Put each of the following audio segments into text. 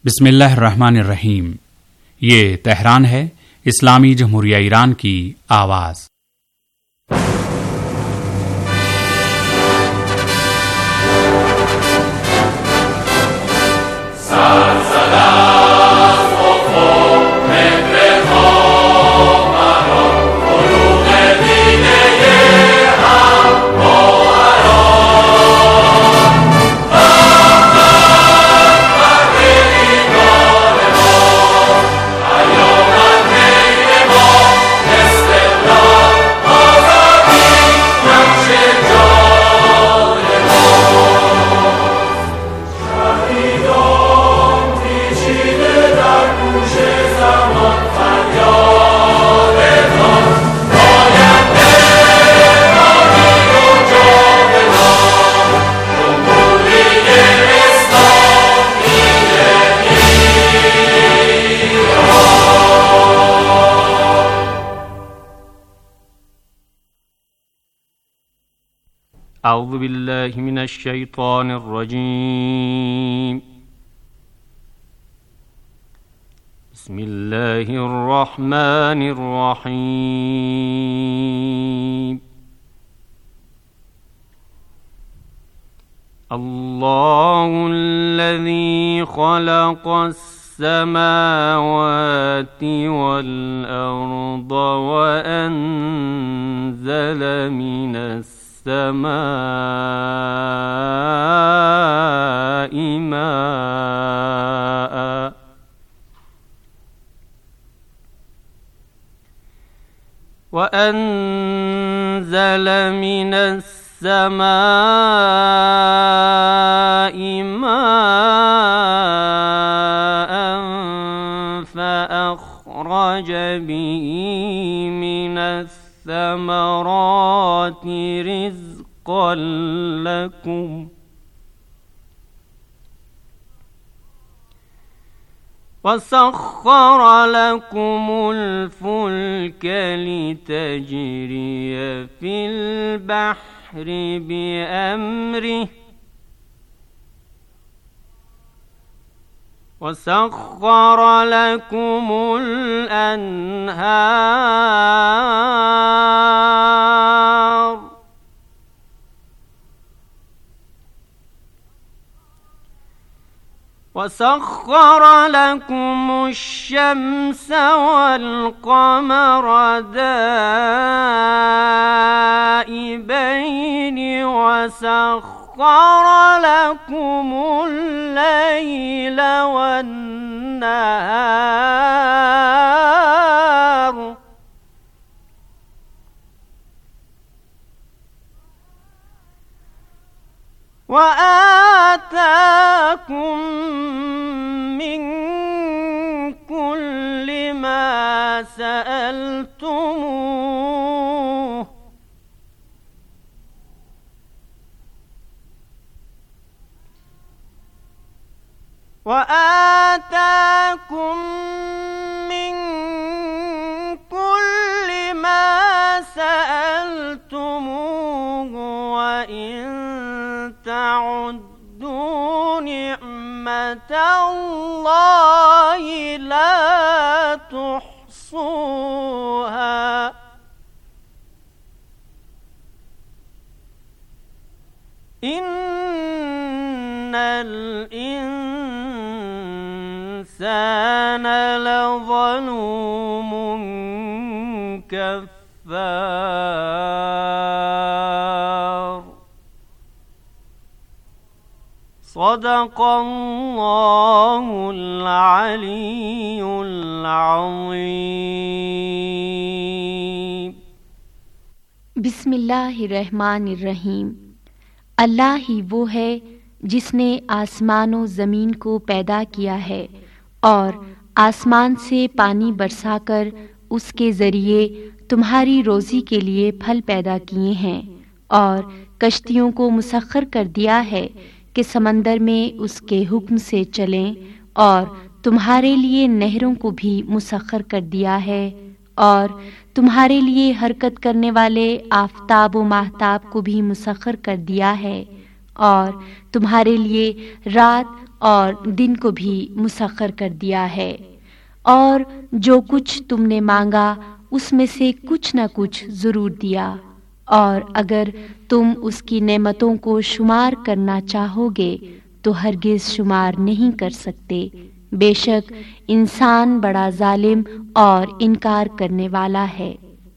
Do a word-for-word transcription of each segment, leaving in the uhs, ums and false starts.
बिस्मिल्लाहिर्रहमानिर्रहीम। ये तेहरान है, इस्लामी जमहूरिया ईरान की आवाज़। أعوذ بالله من الشيطان الرجيم. بسم الله الرحمن الرحيم. الله الذي خلق السماوات والأرض وأنزل من السماء السماء ماء وأنزل من السماء ماء فأخرج به من الثمرات رزقا لكم وسخر لكم الفلك لتجري في البحر بأمره وسخر لكم الأنهار وسخر لكم الشمس والقمر دائبين وسخر لكم الليل والنهار وآتاكم من كل ما سألتموه وآتاكم من كل ما سألتموه وإن تعدوا نعمة الله لا تحصوها إن الإنسان لظلوم كفار. صدق الله العلي العظيم. बिस्मिल्लाहिर्रहमानिर्रहीम। अल्लाह ही वो है जिसने आसमानों ज़मीन को पैदा किया है और आसमान से पानी बरसाकर उसके ज़रिए तुम्हारी रोज़ी के लिए फल पैदा किए हैं और कश्तियों को मुसख्खर कर दिया है कि समंदर में उसके हुक्म से चलें और तुम्हारे लिए नहरों को भी मुसख्खर कर दिया है और तुम्हारे लिए हरकत करने वाले आफताब व माहताब को भी मुसख्खर कर दिया है और तुम्हारे लिए रात اور دن کو بھی مسخر کر دیا ہے، اور جو کچھ تم نے مانگا اس میں سے کچھ نہ کچھ ضرور دیا، اور اگر تم اس کی نعمتوں کو شمار کرنا چاہو گے تو ہرگز شمار نہیں کر سکتے۔ بے شک انسان بڑا ظالم اور انکار کرنے والا ہے۔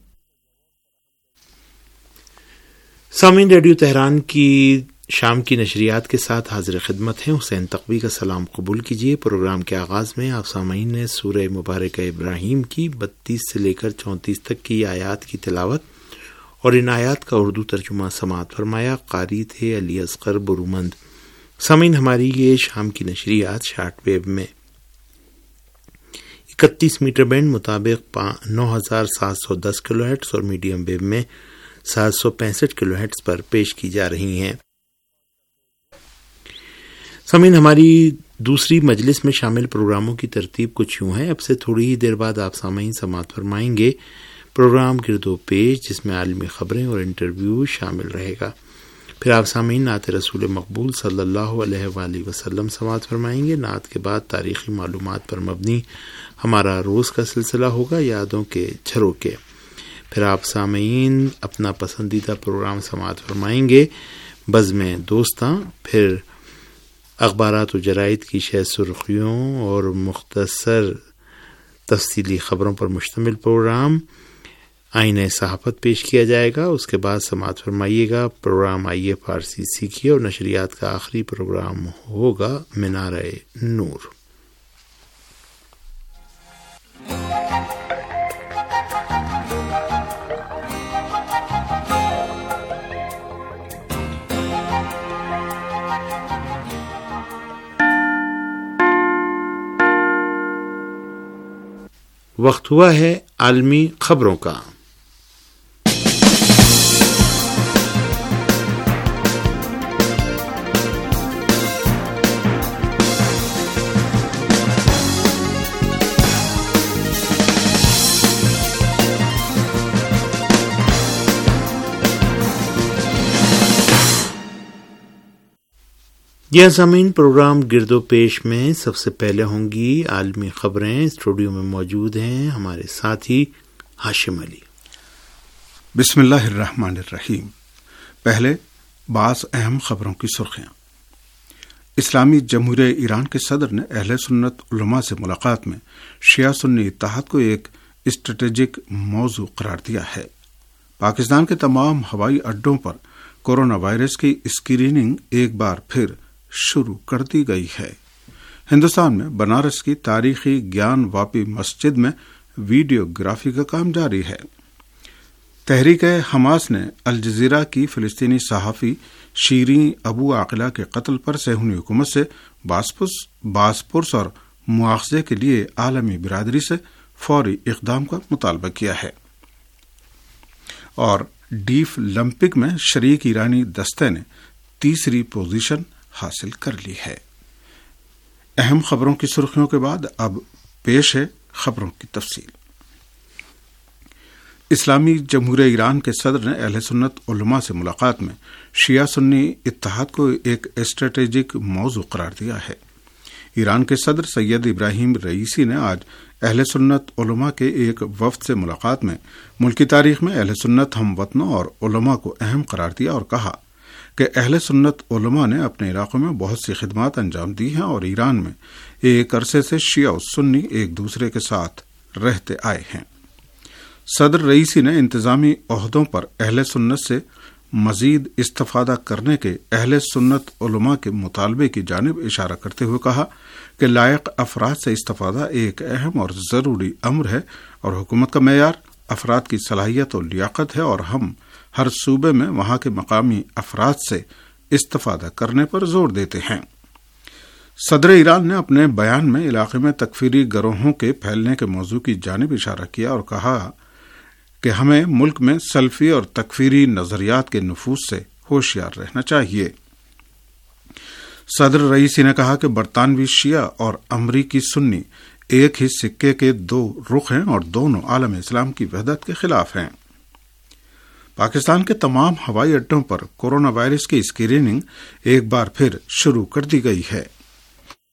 سامعین، ریڈیو تہران کی شام کی نشریات کے ساتھ حاضر خدمت ہیں حسین تقوی کا سلام قبول کیجیے۔ پروگرام کے آغاز میں آپ سامعین نے سورہ مبارکہ ابراہیم کی بتیس سے لے کر چونتیس تک کی آیات کی تلاوت اور ان آیات کا اردو ترجمہ سماعت فرمایا۔ قاری تھے علی اصغر برومند۔ سامعین، ہماری یہ شام کی نشریات شارٹ ویو میں اکتیس میٹر بینڈ مطابق نو ہزار سات سو دس کلو ہرٹز اور میڈیم ویو میں سات سو پینسٹھ کلو ہرٹز پر پیش کی جا رہی ہیں۔ سامعین، ہماری دوسری مجلس میں شامل پروگراموں کی ترتیب کچھ یوں ہے۔ اب سے تھوڑی ہی دیر بعد آپ سامعین سماعت فرمائیں گے پروگرام گرد و پیش، جس میں عالمی خبریں اور انٹرویو شامل رہے گا۔ پھر آپ سامعین نعت رسول مقبول صلی اللہ علیہ وآلہ وسلم سماعت فرمائیں گے۔ نعت کے بعد تاریخی معلومات پر مبنی ہمارا روز کا سلسلہ ہوگا، یادوں کے جھروکے۔ پھر آپ سامعین اپنا پسندیدہ پروگرام سماعت فرمائیں گے بزم دوستاں، پھر اخبارات و جرائد کی شہ سرخیوں اور مختصر تفصیلی خبروں پر مشتمل پروگرام آئینہ صحافت پیش کیا جائے گا۔ اس کے بعد سماعت فرمائیے گا پروگرام آئیے فارسی سیکھیے، اور نشریات کا آخری پروگرام ہوگا مینارہ نور۔ وقت ہوا ہے عالمی خبروں کا۔ یہ سامعین، پروگرام گرد و پیش میں سب سے پہلے ہوں گی عالمی خبریں۔ اسٹوڈیو میں موجود ہیں ہمارے ساتھی ہاشم علی۔ بسم اللہ الرحمن الرحیم۔ پہلے بعض اہم خبروں کی سرخیاں۔ اسلامی جمہوریہ ایران کے صدر نے اہل سنت علماء سے ملاقات میں شیعہ سنی اتحاد کو ایک اسٹریٹجک موضوع قرار دیا ہے۔ پاکستان کے تمام ہوائی اڈوں پر کورونا وائرس کی اسکریننگ ایک بار پھر شروع کر دی گئی ہے۔ ہندوستان میں بنارس کی تاریخی گیان واپی مسجد میں ویڈیو گرافی کا کام جاری ہے۔ تحریک حماس نے الجزیرہ کی فلسطینی صحافی شیریں ابو عاقلہ کے قتل پر صہیونی حکومت سے باز پرس اور مواخذے کے لیے عالمی برادری سے فوری اقدام کا مطالبہ کیا ہے۔ اور ڈیف لمپک میں شریک ایرانی دستے نے تیسری پوزیشن حاصل کر لی ہے۔ اہم خبروں کی سرخیوں کے بعد اب پیش ہے خبروں کی تفصیل۔ اسلامی جمہوریہ ایران کے صدر نے اہل سنت علماء سے ملاقات میں شیعہ سنی اتحاد کو ایک اسٹریٹجک موضوع قرار دیا ہے۔ ایران کے صدر سید ابراہیم رئیسی نے آج اہل سنت علماء کے ایک وفد سے ملاقات میں ملکی تاریخ میں اہل سنت ہم وطنوں اور علماء کو اہم قرار دیا اور کہا کہ اہل سنت علماء نے اپنے علاقوں میں بہت سی خدمات انجام دی ہیں اور ایران میں ایک عرصے سے شیعہ و سنی ایک دوسرے کے ساتھ رہتے آئے ہیں۔ صدر رئیسی نے انتظامی عہدوں پر اہل سنت سے مزید استفادہ کرنے کے اہل سنت علماء کے مطالبے کی جانب اشارہ کرتے ہوئے کہا کہ لائق افراد سے استفادہ ایک اہم اور ضروری امر ہے اور حکومت کا معیار افراد کی صلاحیت و لیاقت ہے، اور ہم ہر صوبے میں وہاں کے مقامی افراد سے استفادہ کرنے پر زور دیتے ہیں۔ صدر ایران نے اپنے بیان میں علاقے میں تکفیری گروہوں کے پھیلنے کے موضوع کی جانب اشارہ کیا اور کہا کہ ہمیں ملک میں سلفی اور تکفیری نظریات کے نفوذ سے ہوشیار رہنا چاہیے۔ صدر رئیسی نے کہا کہ برطانوی شیعہ اور امریکی سنی ایک ہی سکے کے دو رخ ہیں اور دونوں عالم اسلام کی وحدت کے خلاف ہیں۔ پاکستان کے تمام ہوائی اڈوں پر کورونا وائرس کی اسکریننگ ایک بار پھر شروع کر دی گئی ہے۔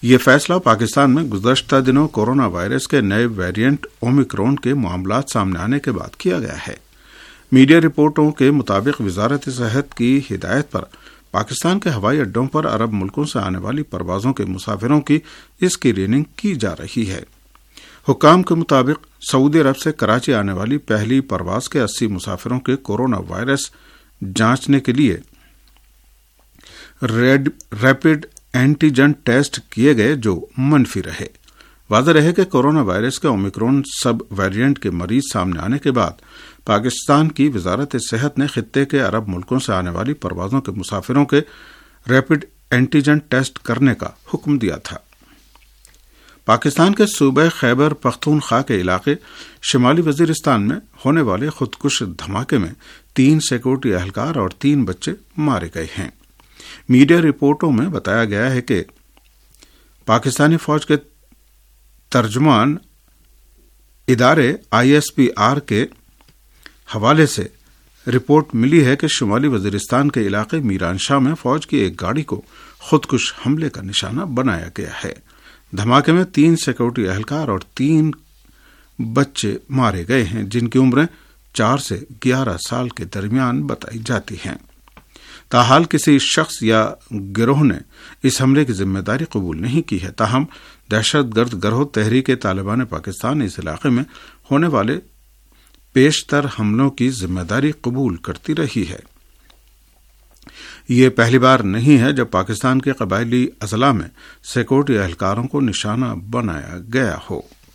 یہ فیصلہ پاکستان میں گزشتہ دنوں کورونا وائرس کے نئے ویریئنٹ اومیکرون کے معاملات سامنے آنے کے بعد کیا گیا ہے۔ میڈیا رپورٹوں کے مطابق وزارت صحت کی ہدایت پر پاکستان کے ہوائی اڈوں پر عرب ملکوں سے آنے والی پروازوں کے مسافروں کی اسکریننگ کی جا رہی ہے۔ حکام کے مطابق سعودی عرب سے کراچی آنے والی پہلی پرواز کے اسی مسافروں کے کورونا وائرس جانچنے کے لیے ریپڈ اینٹیجن ٹیسٹ کیے گئے جو منفی رہے۔ واضح رہے کہ کورونا وائرس کے اومیکرون سب ویریئنٹ کے مریض سامنے آنے کے بعد پاکستان کی وزارت صحت نے خطے کے عرب ملکوں سے آنے والی پروازوں کے مسافروں کے ریپڈ اینٹیجن ٹیسٹ کرنے کا حکم دیا تھا۔ پاکستان کے صوبہ خیبر پختونخوا کے علاقے شمالی وزیرستان میں ہونے والے خودکش دھماکے میں تین سیکورٹی اہلکار اور تین بچے مارے گئے ہیں۔ میڈیا رپورٹوں میں بتایا گیا ہے کہ پاکستانی فوج کے ترجمان ادارے آئی ایس پی آر کے حوالے سے رپورٹ ملی ہے کہ شمالی وزیرستان کے علاقے میران شاہ میں فوج کی ایک گاڑی کو خودکش حملے کا نشانہ بنایا گیا ہے۔ دھماکے میں تین سیکورٹی اہلکار اور تین بچے مارے گئے ہیں جن کی عمریں چار سے گیارہ سال کے درمیان بتائی جاتی ہیں۔ تاحال کسی شخص یا گروہ نے اس حملے کی ذمہ داری قبول نہیں کی ہے، تاہم دہشت گرد گروہ تحریک طالبان پاکستان اس علاقے میں ہونے والے پیشتر حملوں کی ذمہ داری قبول کرتی رہی ہے۔ یہ پہلی بار نہیں ہے جب پاکستان کے قبائلی اضلاع میں سیکورٹی اہلکاروں کو نشانہ بنایا گیا ہو۔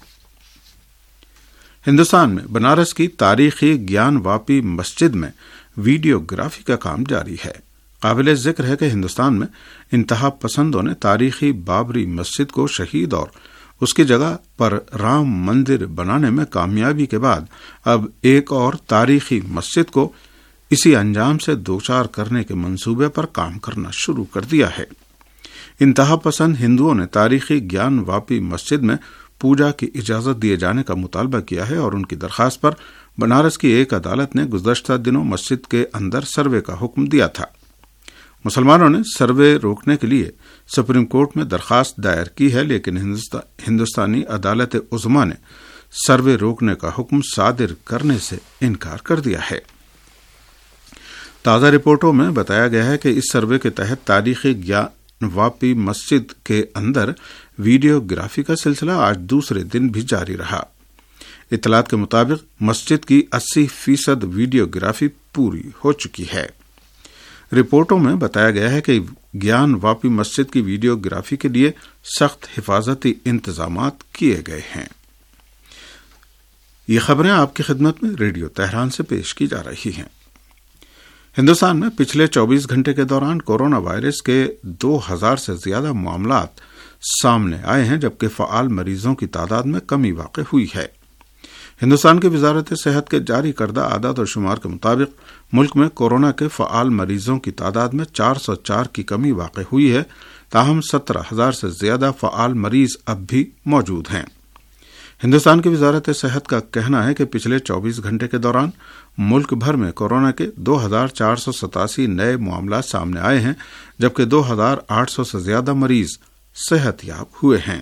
ہندوستان میں بنارس کی تاریخی گیان واپی مسجد میں ویڈیوگرافی کا کام جاری ہے۔ قابل ذکر ہے کہ ہندوستان میں انتہا پسندوں نے تاریخی بابری مسجد کو شہید اور اس کی جگہ پر رام مندر بنانے میں کامیابی کے بعد اب ایک اور تاریخی مسجد کو اسی انجام سے دوچار کرنے کے منصوبے پر کام کرنا شروع کر دیا ہے۔ انتہا پسند ہندوؤں نے تاریخی گیان واپی مسجد میں پوجا کی اجازت دیے جانے کا مطالبہ کیا ہے اور ان کی درخواست پر بنارس کی ایک عدالت نے گزشتہ دنوں مسجد کے اندر سروے کا حکم دیا تھا۔ مسلمانوں نے سروے روکنے کے لیے سپریم کورٹ میں درخواست دائر کی ہے، لیکن ہندوستانی عدالت عظمیٰ نے سروے روکنے کا حکم صادر کرنے سے انکار کر دیا ہے۔ تازہ رپورٹوں میں بتایا گیا ہے کہ اس سروے کے تحت تاریخی گیان واپی مسجد کے اندر ویڈیوگرافی کا سلسلہ آج دوسرے دن بھی جاری رہا۔ اطلاعات کے مطابق مسجد کی اسی فیصد ویڈیوگرافی پوری ہو چکی ہے۔ رپورٹوں میں بتایا گیا ہے کہ گیان واپی مسجد کی ویڈیوگرافی کے لیے سخت حفاظتی انتظامات کیے گئے ہیں۔ یہ خبریں آپ کی خدمت میں ریڈیو تہران سے پیش کی جا رہی ہیں۔ ہندوستان میں پچھلے چوبیس گھنٹے کے دوران کورونا وائرس کے دو ہزار سے زیادہ معاملات سامنے آئے ہیں، جبکہ فعال مریضوں کی تعداد میں کمی واقع ہوئی ہے۔ ہندوستان کی وزارت صحت کے جاری کردہ اعداد و شمار کے مطابق ملک میں کورونا کے فعال مریضوں کی تعداد میں چار سو چار کی کمی واقع ہوئی ہے، تاہم سترہ ہزار سے زیادہ فعال مریض اب بھی موجود ہیں۔ ہندوستان کی وزارت صحت کا کہنا ہے کہ پچھلے چوبیس گھنٹے کے دوران ملک بھر میں کورونا کے دو ہزار چار سو ستاسی نئے معاملات سامنے آئے ہیں، جبکہ دو ہزار آٹھ سو سے زیادہ مریض صحت یاب ہوئے ہیں۔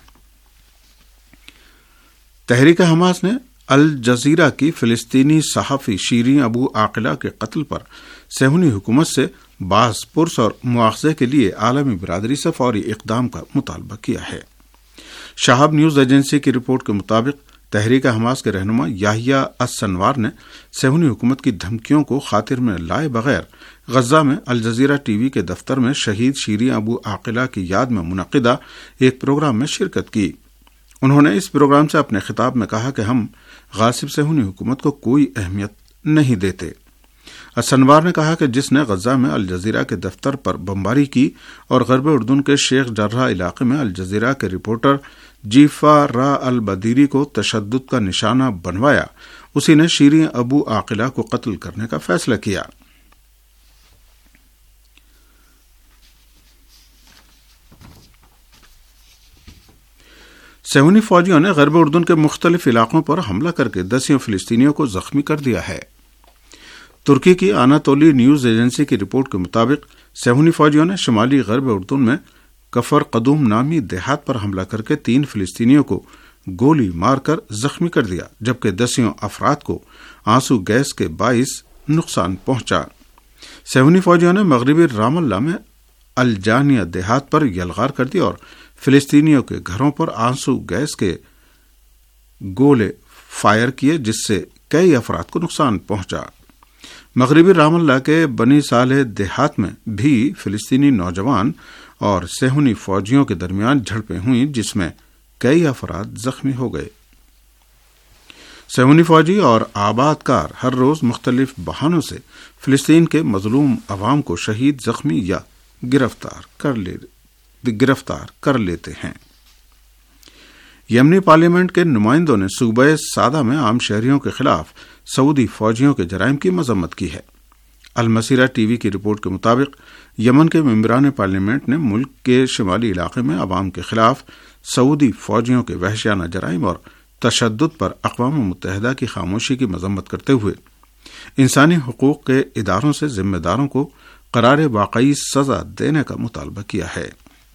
تحریک حماس نے الجزیرہ کی فلسطینی صحافی شیریں ابو عاقلہ کے قتل پر صہیونی حکومت سے باز پرس اور مواخذے کے لیے عالمی برادری سے فوری اقدام کا مطالبہ کیا ہے۔ شہاب نیوز ایجنسی کی رپورٹ کے مطابق تحریک حماس کے رہنما یحییٰ السنوار نے صہیونی حکومت کی دھمکیوں کو خاطر میں لائے بغیر غزہ میں الجزیرہ ٹی وی کے دفتر میں شہید شیریں ابو عاقلہ کی یاد میں منعقدہ ایک پروگرام میں شرکت کی۔ انہوں نے اس پروگرام سے اپنے خطاب میں کہا کہ ہم غاصب صہیونی حکومت کو کوئی اہمیت نہیں دیتے۔ السنوار نے کہا کہ جس نے غزہ میں الجزیرہ کے دفتر پر بمباری کی اور غرب اردن کے شیخ جرح علاقے میں الجزیرہ کے رپورٹر جیفا را البدیری کو تشدد کا نشانہ بنوایا، اسی نے شیریں ابو عاقلہ کو قتل کرنے کا فیصلہ کیا۔ صہیونی فوجیوں نے غرب اردن کے مختلف علاقوں پر حملہ کر کے دسیوں فلسطینیوں کو زخمی کر دیا ہے۔ ترکی کی آناتولی نیوز ایجنسی کی رپورٹ کے مطابق صہیونی فوجیوں نے شمالی غرب اردن میں کفر قدوم نامی دیہات پر حملہ کر کے تین فلسطینیوں کو گولی مار کر زخمی کر دیا، جبکہ دسیوں افراد کو آنسو گیس کے باعث نقصان پہنچا۔ صہیونی فوجیوں نے مغربی رام اللہ میں الجانیہ دیہات پر یلغار کر دی اور فلسطینیوں کے گھروں پر آنسو گیس کے گولے فائر کیے، جس سے کئی افراد کو نقصان پہنچا۔ مغربی رام اللہ کے بنی صالح دیہات میں بھی فلسطینی نوجوان اور صہیونی فوجیوں کے درمیان جھڑپیں ہوئیں، جس میں کئی افراد زخمی ہو گئے۔ صہیونی فوجی اور آباد کار ہر روز مختلف بہانوں سے فلسطین کے مظلوم عوام کو شہید، زخمی یا گرفتار کر لے گرفتار کر لیتے ہیں۔ یمنی پارلیمنٹ کے نمائندوں نے صوبہ سعدہ میں عام شہریوں کے خلاف سعودی فوجیوں کے جرائم کی مذمت کی ہے۔ المسیرہ ٹی وی کی رپورٹ کے مطابق یمن کے ممبران پارلیمنٹ نے ملک کے شمالی علاقے میں عوام کے خلاف سعودی فوجیوں کے وحشیانہ جرائم اور تشدد پر اقوام متحدہ کی خاموشی کی مذمت کرتے ہوئے انسانی حقوق کے اداروں سے ذمہ داروں کو قرار واقعی سزا دینے کا مطالبہ کیا ہے۔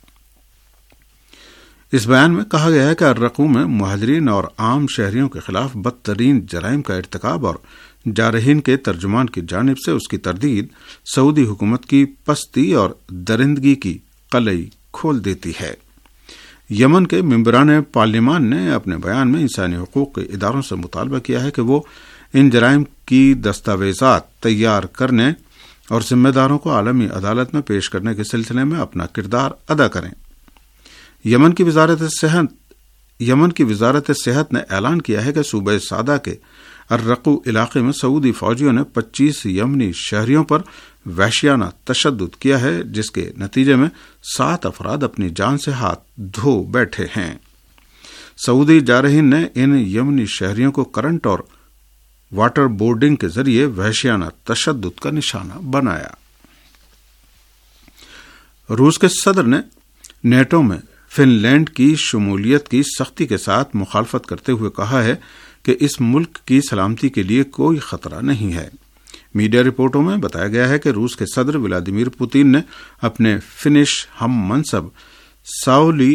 اس بیان میں کہا گیا ہے کہ الرقو میں مہاجرین اور عام شہریوں کے خلاف بدترین جرائم کا ارتکاب اور جارحین کے ترجمان کی جانب سے اس کی تردید سعودی حکومت کی پستی اور درندگی کی قلعی کھول دیتی ہے۔ یمن کے ممبران پارلیمان نے اپنے بیان میں انسانی حقوق کے اداروں سے مطالبہ کیا ہے کہ وہ ان جرائم کی دستاویزات تیار کرنے اور ذمہ داروں کو عالمی عدالت میں پیش کرنے کے سلسلے میں اپنا کردار ادا کریں۔ یمن کی وزارت صحت یمن کی وزارت صحت نے اعلان کیا ہے کہ صوبہ سعدہ کے الرقو علاقے میں سعودی فوجیوں نے پچیس یمنی شہریوں پر وحشیانہ تشدد کیا ہے، جس کے نتیجے میں سات افراد اپنی جان سے ہاتھ دھو بیٹھے ہیں۔ سعودی جارحین نے ان یمنی شہریوں کو کرنٹ اور واٹر بورڈنگ کے ذریعے وحشیانہ تشدد کا نشانہ بنایا۔ روس کے صدر نے نیٹو میں فن لینڈ کی شمولیت کی سختی کے ساتھ مخالفت کرتے ہوئے کہا ہے کہ اس ملک کی سلامتی کے لیے کوئی خطرہ نہیں ہے۔ میڈیا رپورٹوں میں بتایا گیا ہے کہ روس کے صدر ولادیمیر پوتین نے اپنے فنش ہم منصب ساؤلی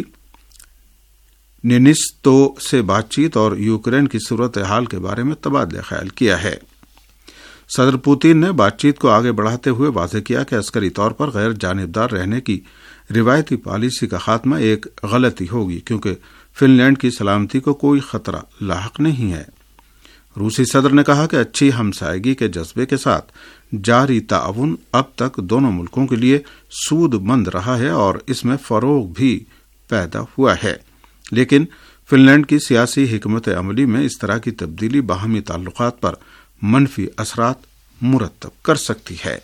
نینسٹو سے بات چیت اور یوکرین کی صورتحال کے بارے میں تبادلہ خیال کیا ہے۔ صدر پوتین نے بات چیت کو آگے بڑھاتے ہوئے واضح کیا کہ عسکری طور پر غیر جانبدار رہنے کی روایتی پالیسی کا خاتمہ ایک غلطی ہوگی، کیونکہ فن لینڈ کی سلامتی کو کوئی خطرہ لاحق نہیں ہے۔ روسی صدر نے کہا کہ اچھی ہمسائیگی کے جذبے کے ساتھ جاری تعاون اب تک دونوں ملکوں کے لیے سود مند رہا ہے اور اس میں فروغ بھی پیدا ہوا ہے، لیکن فن لینڈ کی سیاسی حکمت عملی میں اس طرح کی تبدیلی باہمی تعلقات پر منفی اثرات مرتب کر سکتی ہے۔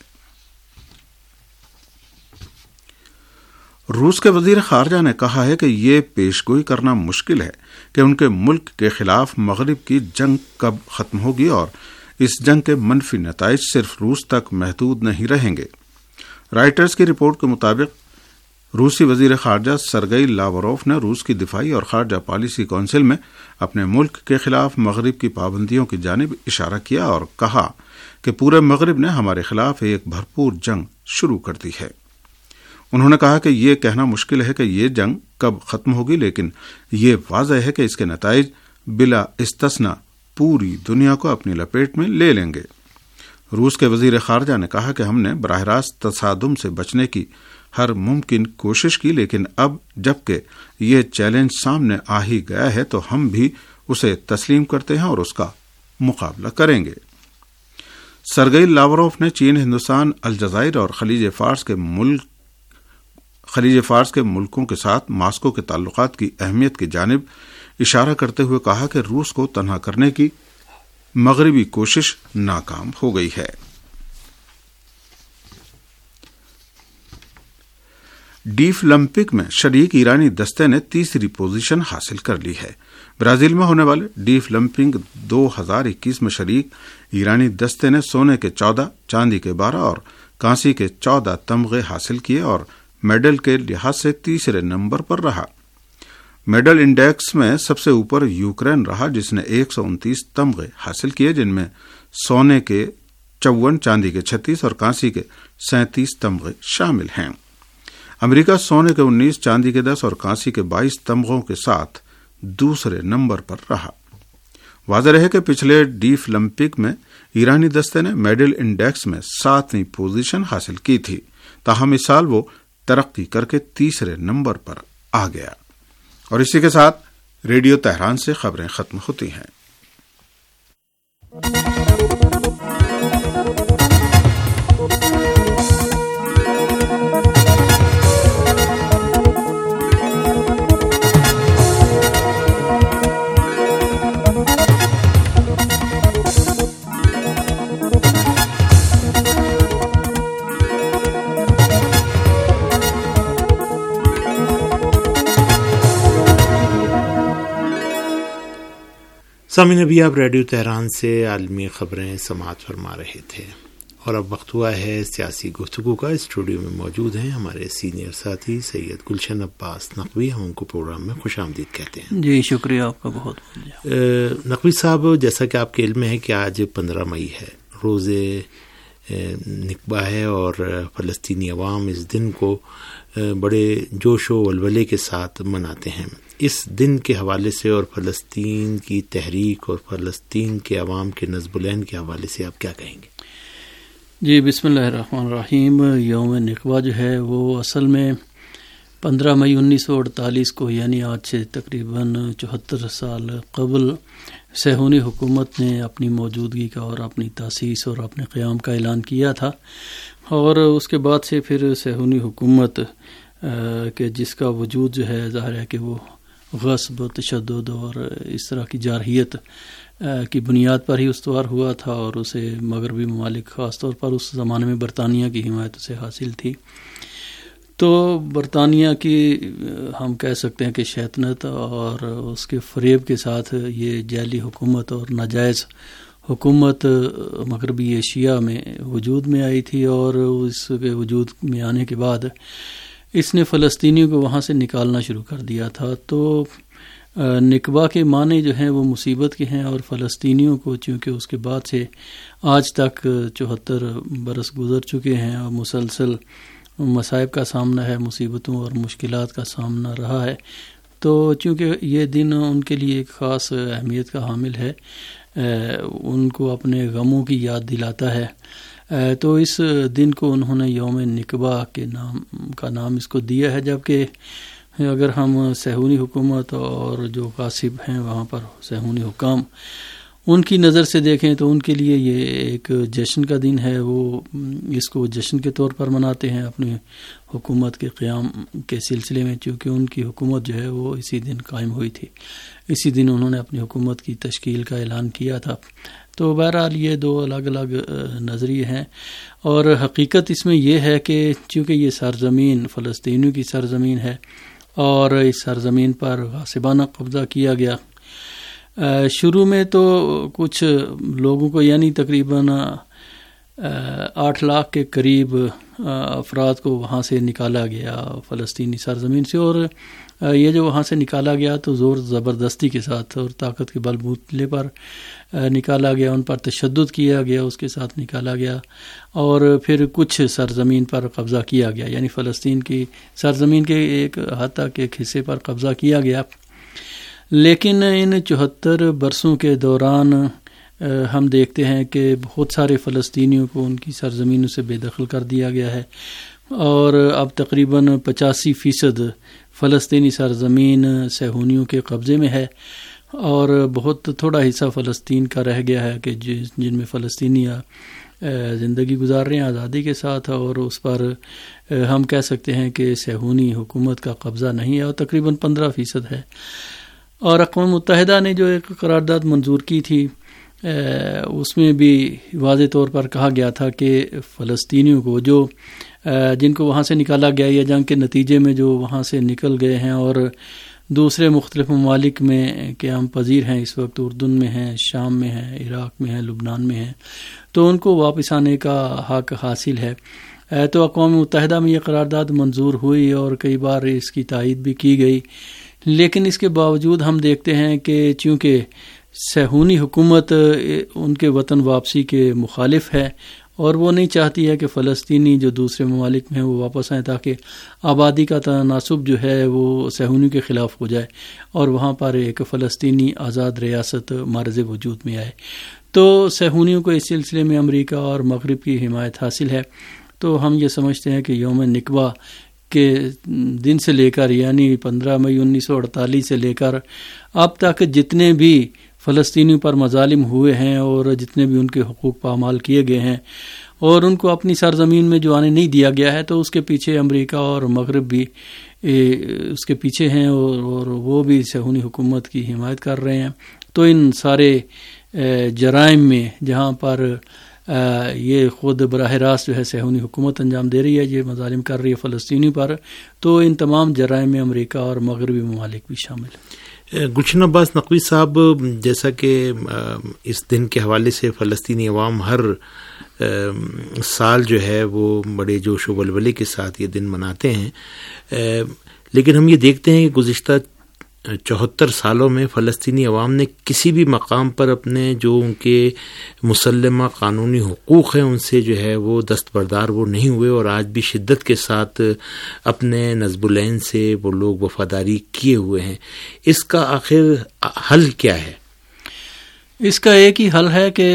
روس کے وزیر خارجہ نے کہا ہے کہ یہ پیشگوئی کرنا مشکل ہے کہ ان کے ملک کے خلاف مغرب کی جنگ کب ختم ہوگی اور اس جنگ کے منفی نتائج صرف روس تک محدود نہیں رہیں گے۔ رائٹرز کی رپورٹ کے مطابق روسی وزیر خارجہ سرگئی لاوروف نے روس کی دفاعی اور خارجہ پالیسی کونسل میں اپنے ملک کے خلاف مغرب کی پابندیوں کی جانب اشارہ کیا اور کہا کہ پورے مغرب نے ہمارے خلاف ایک بھرپور جنگ شروع کر دی ہے۔ انہوں نے کہا کہ یہ کہنا مشکل ہے کہ یہ جنگ کب ختم ہوگی، لیکن یہ واضح ہے کہ اس کے نتائج بلا استثناء پوری دنیا کو اپنی لپیٹ میں لے لیں گے۔ روس کے وزیر خارجہ نے کہا کہ ہم نے براہ راست تصادم سے بچنے کی ہر ممکن کوشش کی، لیکن اب جبکہ یہ چیلنج سامنے آ ہی گیا ہے تو ہم بھی اسے تسلیم کرتے ہیں اور اس کا مقابلہ کریں گے۔ سرگئی لاوروف نے چین، ہندوستان، الجزائر اور خلیج فارس کے ملک خلیج فارس کے ملکوں کے ساتھ ماسکو کے تعلقات کی اہمیت کی جانب اشارہ کرتے ہوئے کہا کہ روس کو تنہا کرنے کی مغربی کوشش ناکام ہو گئی ہے۔ ڈیف لمپک میں شریک ایرانی دستے نے تیسری پوزیشن حاصل کر لی ہے۔ برازیل میں ہونے والے ڈیف لمپک دو ہزار اکیس میں شریک ایرانی دستے نے سونے کے چودہ، چاندی کے بارہ اور کانسی کے چودہ تمغے حاصل کیے اور میڈل کے لحاظ سے تیسرے نمبر پر رہا۔ میڈل انڈیکس میں سب سے اوپر یوکرین رہا، جس نے ایک سو انتیس تمغے حاصل کیے، جن میں سونے کے چون، چاندی کے چھتیس اور کانسی کے سینتیس تمغے شامل ہیں۔ امریکہ سونے کے انیس، چاندی کے دس اور کانسی کے بائیس تمغوں کے ساتھ دوسرے نمبر پر رہا۔ واضح رہے کہ پچھلے ڈیف اولمپک میں ایرانی دستے نے میڈل انڈیکس میں ساتویں پوزیشن حاصل کی تھی، تاہم اس سال وہ ترقی کر کے تیسرے نمبر پر آ گیا۔ اور اسی کے ساتھ ریڈیو تہران سے خبریں ختم ہوتی ہیں۔ سامعین، ابھی آپ ریڈیو تہران سے عالمی خبریں سماعت فرما رہے تھے اور اب وقت ہوا ہے سیاسی گفتگو کا۔ اسٹوڈیو میں موجود ہیں ہمارے سینئر ساتھی سید گلشن عباس نقوی، ہم ان کو پروگرام میں خوش آمدید کہتے ہیں۔ جی شکریہ آپ کا بہت بہت۔ نقوی صاحب، جیسا کہ آپ کے علم میں ہے کہ آج پندرہ مئی ہے، روز نکبہ ہے، اور فلسطینی عوام اس دن کو بڑے جوش و ولولے کے ساتھ مناتے ہیں۔ اس دن کے حوالے سے اور فلسطین کی تحریک اور فلسطین کے عوام کے نصب العین کے حوالے سے آپ کیا کہیں گے؟ جی بسم اللہ الرحمن الرحیم۔ یوم نکبہ جو ہے وہ اصل میں پندرہ مئی انیس سو اڑتالیس کو، یعنی آج سے تقریباً چوہتر سال قبل صہیونی حکومت نے اپنی موجودگی کا اور اپنی تاسیس اور اپنے قیام کا اعلان کیا تھا، اور اس کے بعد سے پھر صہیونی حکومت کہ جس کا وجود جو ہے ظاہر ہے کہ وہ غصب، تشدد اور اس طرح کی جارحیت کی بنیاد پر ہی استوار ہوا تھا، اور اسے مغربی ممالک خاص طور پر اس زمانے میں برطانیہ کی حمایت سے حاصل تھی۔ تو برطانیہ کی ہم کہہ سکتے ہیں کہ شیطنت اور اس کے فریب کے ساتھ یہ جعلی حکومت اور ناجائز حکومت مغربی ایشیا میں وجود میں آئی تھی، اور اس کے وجود میں آنے کے بعد اس نے فلسطینیوں کو وہاں سے نکالنا شروع کر دیا تھا۔ تو نکبہ کے معنی جو ہیں وہ مصیبت کے ہیں، اور فلسطینیوں کو چونکہ اس کے بعد سے آج تک چوہتر برس گزر چکے ہیں اور مسلسل مصائب کا سامنا ہے، مصیبتوں اور مشکلات کا سامنا رہا ہے، تو چونکہ یہ دن ان کے لیے ایک خاص اہمیت کا حامل ہے، ان کو اپنے غموں کی یاد دلاتا ہے، تو اس دن کو انہوں نے یوم نکبہ کے نام کا نام اس کو دیا ہے۔ جبکہ اگر ہم صہیونی حکومت اور جو غاصب ہیں وہاں پر صہیونی حکام، ان کی نظر سے دیکھیں تو ان کے لیے یہ ایک جشن کا دن ہے، وہ اس کو جشن کے طور پر مناتے ہیں اپنی حکومت کے قیام کے سلسلے میں، چونکہ ان کی حکومت جو ہے وہ اسی دن قائم ہوئی تھی، اسی دن انہوں نے اپنی حکومت کی تشکیل کا اعلان کیا تھا۔ تو بہرحال یہ دو الگ الگ نظریے ہیں، اور حقیقت اس میں یہ ہے کہ چونکہ یہ سرزمین فلسطینیوں کی سرزمین ہے اور اس سرزمین پر غاصبانہ قبضہ کیا گیا، شروع میں تو کچھ لوگوں کو یعنی تقریباً آٹھ لاکھ کے قریب افراد کو وہاں سے نکالا گیا فلسطینی سرزمین سے، اور یہ جو وہاں سے نکالا گیا تو زور زبردستی کے ساتھ اور طاقت کے بل بوتلے پر نکالا گیا، ان پر تشدد کیا گیا، اس کے ساتھ نکالا گیا، اور پھر کچھ سرزمین پر قبضہ کیا گیا، یعنی فلسطین کی سرزمین کے ایک حد تک ایک حصے پر قبضہ کیا گیا۔ لیکن ان چوہتر برسوں کے دوران ہم دیکھتے ہیں کہ بہت سارے فلسطینیوں کو ان کی سرزمینوں سے بے دخل کر دیا گیا ہے، اور اب تقریباً پچاسی فیصد فلسطینی سرزمین صہیونیوں کے قبضے میں ہے، اور بہت تھوڑا حصہ فلسطین کا رہ گیا ہے کہ جن میں فلسطینی زندگی گزار رہے ہیں آزادی کے ساتھ، اور اس پر ہم کہہ سکتے ہیں کہ صہیونی حکومت کا قبضہ نہیں ہے، اور تقریباً پندرہ فیصد ہے۔ اور اقوام متحدہ نے جو ایک قرارداد منظور کی تھی اس میں بھی واضح طور پر کہا گیا تھا کہ فلسطینیوں کو جو جن کو وہاں سے نکالا گیا یا جنگ کے نتیجے میں جو وہاں سے نکل گئے ہیں اور دوسرے مختلف ممالک میں قیام پذیر ہیں، اس وقت اردن میں ہیں، شام میں ہیں، عراق میں ہیں، لبنان میں ہیں، تو ان کو واپس آنے کا حق حاصل ہے۔ تو اقوام متحدہ میں یہ قرارداد منظور ہوئی اور کئی بار اس کی تائید بھی کی گئی، لیکن اس کے باوجود ہم دیکھتے ہیں کہ چونکہ صہیونی حکومت ان کے وطن واپسی کے مخالف ہے اور وہ نہیں چاہتی ہے کہ فلسطینی جو دوسرے ممالک میں ہیں وہ واپس آئیں تاکہ آبادی کا تناسب جو ہے وہ صہیونیوں کے خلاف ہو جائے اور وہاں پر ایک فلسطینی آزاد ریاست معرض وجود میں آئے. تو صہیونیوں کو اس سلسلے میں امریکہ اور مغرب کی حمایت حاصل ہے. تو ہم یہ سمجھتے ہیں کہ یوم نکبہ کے دن سے لے کر یعنی پندرہ مئی انیس سو اڑتالیس سے لے کر اب تک جتنے بھی فلسطینیوں پر مظالم ہوئے ہیں اور جتنے بھی ان کے حقوق پامال کیے گئے ہیں اور ان کو اپنی سرزمین میں جو آنے نہیں دیا گیا ہے، تو اس کے پیچھے امریکہ اور مغرب بھی اس کے پیچھے ہیں اور وہ بھی صہیونی حکومت کی حمایت کر رہے ہیں. تو ان سارے جرائم میں جہاں پر یہ خود براہ راست جو ہے صہیونی حکومت انجام دے رہی ہے، یہ مظالم کر رہی ہے فلسطینیوں پر، تو ان تمام جرائم میں امریکہ اور مغربی ممالک بھی شامل ہیں. گلشن عباس نقوی صاحب، جیسا کہ اس دن کے حوالے سے فلسطینی عوام ہر سال جو ہے وہ بڑے جوش و ولولے کے ساتھ یہ دن مناتے ہیں، لیکن ہم یہ دیکھتے ہیں کہ گزشتہ چوہتر سالوں میں فلسطینی عوام نے کسی بھی مقام پر اپنے جو ان کے مسلمہ قانونی حقوق ہیں ان سے جو ہے وہ دستبردار وہ نہیں ہوئے، اور آج بھی شدت کے ساتھ اپنے نصب العین سے وہ لوگ وفاداری کیے ہوئے ہیں. اس کا آخر حل کیا ہے؟ اس کا ایک ہی حل ہے کہ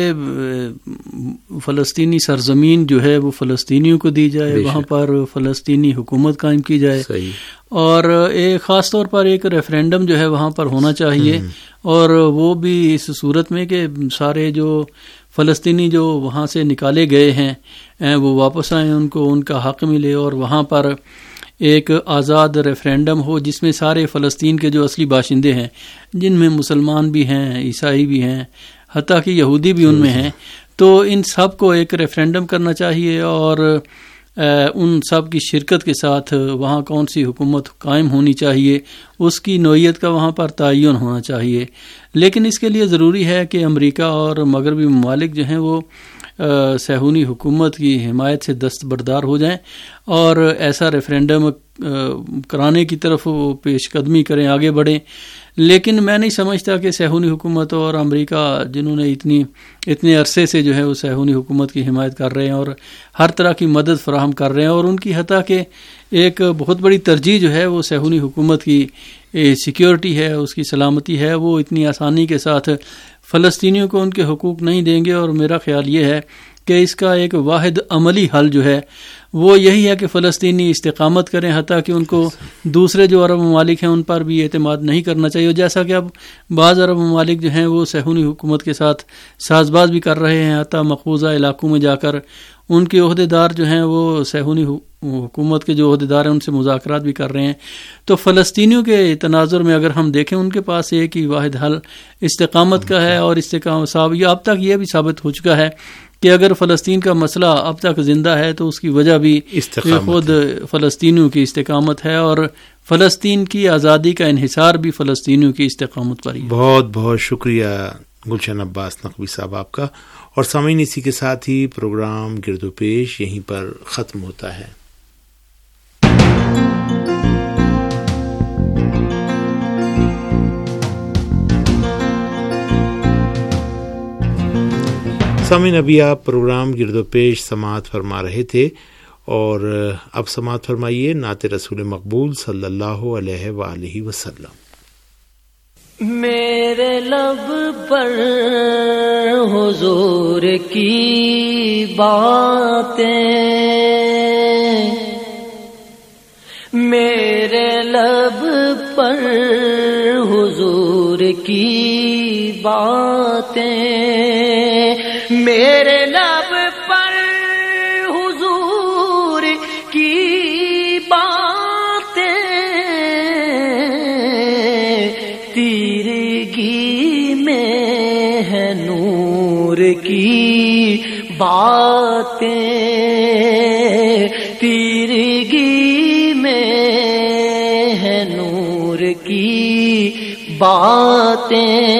فلسطینی سرزمین جو ہے وہ فلسطینیوں کو دی جائے، وہاں پر فلسطینی حکومت قائم کی جائے. صحیح. اور ایک خاص طور پر ایک ریفرینڈم جو ہے وہاں پر ہونا چاہیے، اور وہ بھی اس صورت میں کہ سارے جو فلسطینی جو وہاں سے نکالے گئے ہیں وہ واپس آئیں، ان کو ان کا حق ملے، اور وہاں پر ایک آزاد ریفرینڈم ہو جس میں سارے فلسطین کے جو اصلی باشندے ہیں، جن میں مسلمان بھی ہیں، عیسائی بھی ہیں، حتیٰ کہ یہودی بھی ان میں ہیں، تو ان سب کو ایک ریفرینڈم کرنا چاہیے اور ان سب کی شرکت کے ساتھ وہاں کون سی حکومت قائم ہونی چاہیے اس کی نوعیت کا وہاں پر تعین ہونا چاہیے. لیکن اس کے لیے ضروری ہے کہ امریکہ اور مغربی ممالک جو ہیں وہ صہیونی حکومت کی حمایت سے دستبردار ہو جائیں اور ایسا ریفرینڈم کرانے کی طرف وہ پیش قدمی کریں، آگے بڑھیں. لیکن میں نہیں سمجھتا کہ صہیونی حکومت اور امریکہ جنہوں نے اتنی اتنے عرصے سے جو ہے وہ صہیونی حکومت کی حمایت کر رہے ہیں اور ہر طرح کی مدد فراہم کر رہے ہیں، اور ان کی حتیٰ کہ ایک بہت بڑی ترجیح جو ہے وہ صہیونی حکومت کی سیکیورٹی ہے، اس کی سلامتی ہے، وہ اتنی آسانی کے ساتھ فلسطینیوں کو ان کے حقوق نہیں دیں گے. اور میرا خیال یہ ہے کہ اس کا ایک واحد عملی حل جو ہے وہ یہی ہے کہ فلسطینی استقامت کریں، حتیٰ کہ ان کو دوسرے جو عرب ممالک ہیں ان پر بھی اعتماد نہیں کرنا چاہیے. جیسا کہ اب بعض عرب ممالک جو ہیں وہ صہیونی حکومت کے ساتھ ساز باز بھی کر رہے ہیں، حتیٰ مقبوضہ علاقوں میں جا کر ان کے عہدے دار جو ہیں وہ صہیونی حکومت کے جو عہدے دار ہیں ان سے مذاکرات بھی کر رہے ہیں. تو فلسطینیوں کے تناظر میں اگر ہم دیکھیں ان کے پاس ایک ہی واحد حل استقامت کا ہے، اور استقامت صاحب یہ اب تک یہ بھی ثابت ہو چکا ہے کہ اگر فلسطین کا مسئلہ اب تک زندہ ہے تو اس کی وجہ بھی خود فلسطینیوں کی استقامت ہے، اور فلسطین کی آزادی کا انحصار بھی فلسطینیوں کی استقامت پر ہی. بہت بہت شکریہ گلشن عباس نقوی صاحب آپ کا. اور سامعین، اسی کے ساتھ ہی پروگرام گرد و پیش یہیں پر ختم ہوتا ہے. سامعین، ابھی آپ پروگرام گرد و پیش سماعت فرما رہے تھے، اور اب سماعت فرمائیے نعت رسول مقبول صلی اللہ علیہ وآلہ وسلم. میرے لب پر حضور کی باتیں، میرے لب پر حضور کی باتیں، میرے لب پر حضور کی باتیں، تیرگی میں ہے نور کی باتیں، تیرگی میں ہے نور کی باتیں.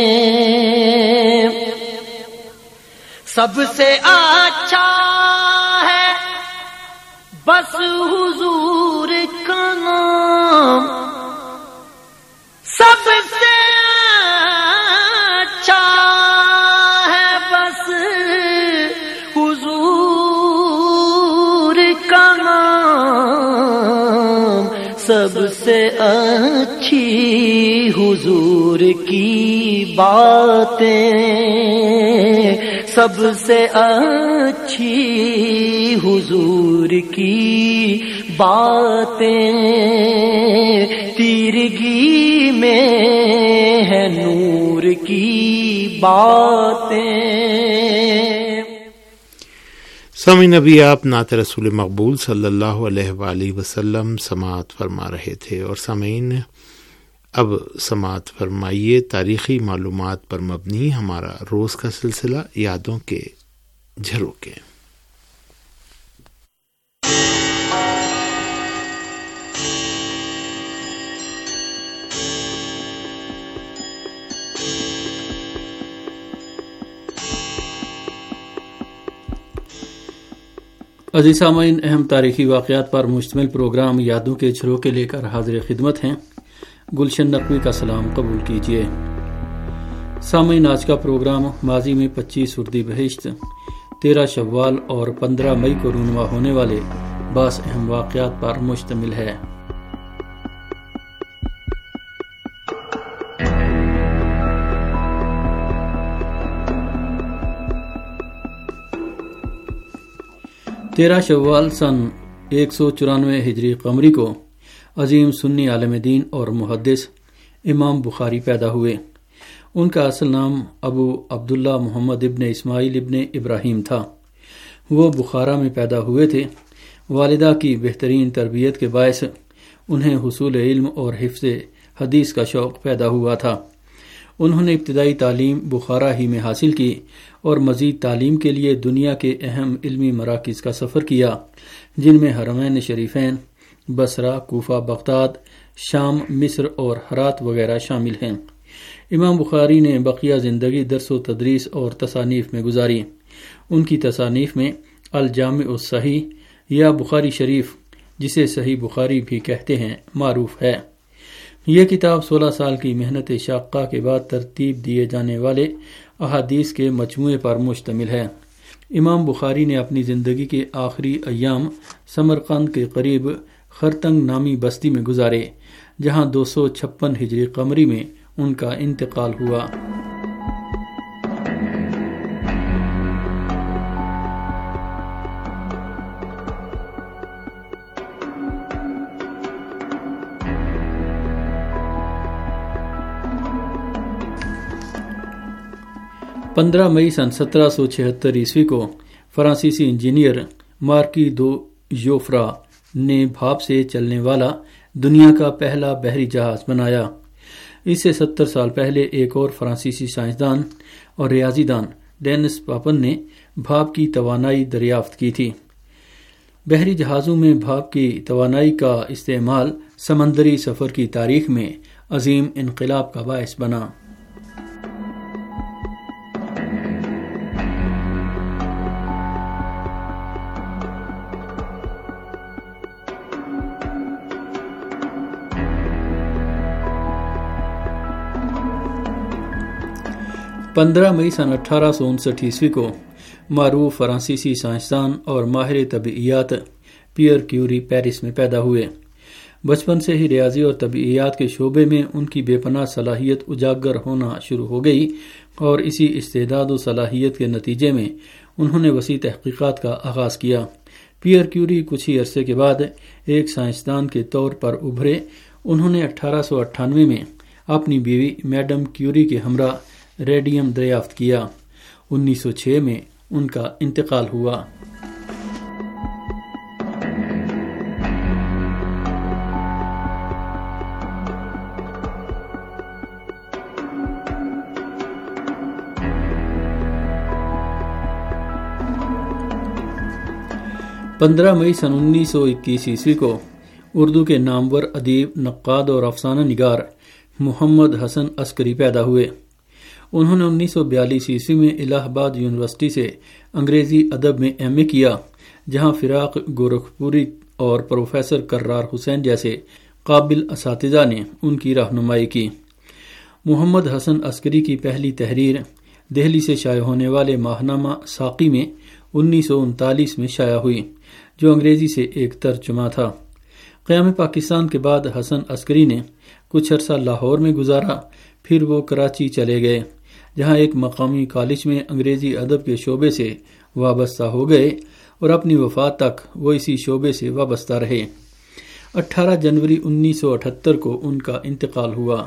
سب سے اچھا ہے بس حضور کا نام، سب سے اچھا ہے بس حضور سے اچھی حضور کی باتیں، سب سے اچھی حضور کی باتیں، تیرگی میں ہے نور کی باتیں۔ سامعین، ابھی آپ نعت رسول مقبول صلی اللہ علیہ وآلہ وسلم سماعت فرما رہے تھے، اور سامعین اب سماعت فرمائیے تاریخی معلومات پر مبنی ہمارا روز کا سلسلہ یادوں کے جھروکے۔ عزیز سامعین، اہم تاریخی واقعات پر مشتمل پروگرام یادوں کے جھروکے لے کر حاضر خدمت ہیں۔ گلشن نقوی کا سلام قبول کیجیے۔ سامعین، آج کا پروگرام ماضی میں پچیس اردی بہشت، تیرہ شوال اور پندرہ مئی کو رونما ہونے والے بعض اہم واقعات پر مشتمل ہے۔ تیرہ شوال سن ایک سو چورانوے ہجری قمری کو عظیم سنی عالم دین اور محدث امام بخاری پیدا ہوئے۔ ان کا اصل نام ابو عبداللہ محمد ابن اسماعیل ابن ابراہیم تھا۔ وہ بخارا میں پیدا ہوئے تھے۔ والدہ کی بہترین تربیت کے باعث انہیں حصول علم اور حفظ حدیث کا شوق پیدا ہوا تھا۔ انہوں نے ابتدائی تعلیم بخارا ہی میں حاصل کی اور مزید تعلیم کے لیے دنیا کے اہم علمی مراکز کا سفر کیا، جن میں حرمین شریفین، بصرہ، کوفہ، بغداد، شام، مصر اور ہرات وغیرہ شامل ہیں۔ امام بخاری نے بقیہ زندگی درس و تدریس اور تصانیف میں گزاری۔ ان کی تصانیف میں الجامع الصحیح یا بخاری شریف، جسے صحیح بخاری بھی کہتے ہیں، معروف ہے۔ یہ کتاب سولہ سال کی محنت شاقہ کے بعد ترتیب دیے جانے والے احادیث کے مجموعے پر مشتمل ہے۔ امام بخاری نے اپنی زندگی کے آخری ایام سمرقند کے قریب خرتنگ نامی بستی میں گزارے، جہاں دو سو چھپن ہجری قمری میں ان کا انتقال ہوا۔ پندرہ مئی سن سترہ سو چھہتر عیسوی کو فرانسیسی انجینئر مارکی دو یوفرا نے بھاپ سے چلنے والا دنیا کا پہلا بحری جہاز بنایا۔ اس سے ستر سال پہلے ایک اور فرانسیسی سائنسدان اور ریاضی دان ڈینس پاپن نے بھاپ کی توانائی دریافت کی تھی۔ بحری جہازوں میں بھاپ کی توانائی کا استعمال سمندری سفر کی تاریخ میں عظیم انقلاب کا باعث بنا۔ پندرہ مئی سن اٹھارہ سو انسٹھ عیسوی کو معروف فرانسیسی سائنسدان اور ماہر طبعیات پیئر کیوری پیرس میں پیدا ہوئے۔ بچپن سے ہی ریاضی اور طبعیات کے شعبے میں ان کی بے پناہ صلاحیت اجاگر ہونا شروع ہو گئی، اور اسی استعداد و صلاحیت کے نتیجے میں انہوں نے وسیع تحقیقات کا آغاز کیا۔ پیئر کیوری کچھ ہی عرصے کے بعد ایک سائنسدان کے طور پر ابھرے۔ انہوں نے اٹھارہ سو اٹھانوے میں اپنی بیوی میڈم کیوری کے ہمراہ ریڈیم دریافت کیا۔ انیس سو چھ میں ان کا انتقال ہوا۔ پندرہ مئی سن انیس سو اکیس عیسوی کو اردو کے نامور ادیب، نقاد اور افسانہ نگار محمد حسن عسکری پیدا ہوئے۔ انہوں نے انیس سو بیالیس عیسوی میں الہ آباد یونیورسٹی سے انگریزی ادب میں ایم اے کیا، جہاں فراق گورکھپوری اور پروفیسر کرار حسین جیسے قابل اساتذہ نے ان کی رہنمائی کی۔ محمد حسن عسکری کی پہلی تحریر دہلی سے شائع ہونے والے ماہنامہ ساقی میں انیس سو انتالیس میں شائع ہوئی، جو انگریزی سے ایک ترجمہ تھا۔ قیام پاکستان کے بعد حسن عسکری نے کچھ عرصہ لاہور میں گزارا، پھر وہ کراچی چلے گئے جہاں ایک مقامی کالج میں انگریزی ادب کے شعبے سے وابستہ ہو گئے اور اپنی وفات تک وہ اسی شعبے سے وابستہ رہے۔ اٹھارہ جنوری انیس سو اٹھہتر کو ان کا انتقال ہوا۔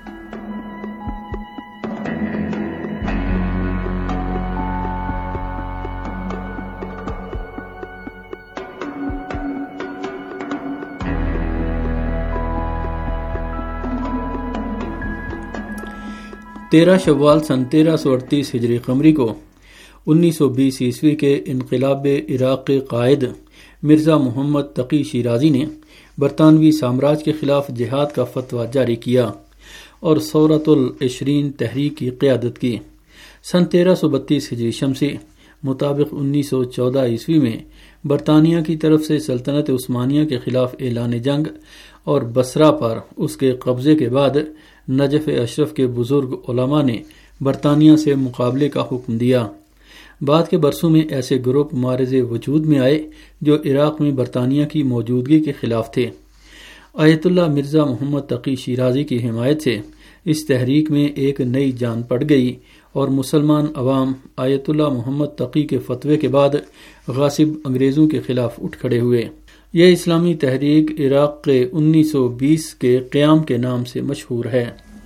تیرہ شوال سن تیرہ سو اڑتیس ہجری قمری کو انیس سو بیس عیسوی کے انقلاب عراق کے قائد مرزا محمد تقی شیرازی نے برطانوی سامراج کے خلاف جہاد کا فتویٰ جاری کیا اور ثورۃ العشرین تحریک کی قیادت کی۔ سن تیرہ سو بتیس ہجری شمسی مطابق انیس سو چودہ عیسوی میں برطانیہ کی طرف سے سلطنت عثمانیہ کے خلاف اعلان جنگ اور بصرہ پر اس کے قبضے کے بعد نجف اشرف کے بزرگ علماء نے برطانیہ سے مقابلے کا حکم دیا۔ بعد کے برسوں میں ایسے گروپ معارض وجود میں آئے جو عراق میں برطانیہ کی موجودگی کے خلاف تھے۔ آیت اللہ مرزا محمد تقی شیرازی کی حمایت سے اس تحریک میں ایک نئی جان پڑ گئی اور مسلمان عوام آیت اللہ محمد تقی کے فتوے کے بعد غاصب انگریزوں کے خلاف اٹھ کھڑے ہوئے۔ یہ اسلامی تحریک عراق کے انیس سو بیس کے قیام کے نام سے مشہور ہے۔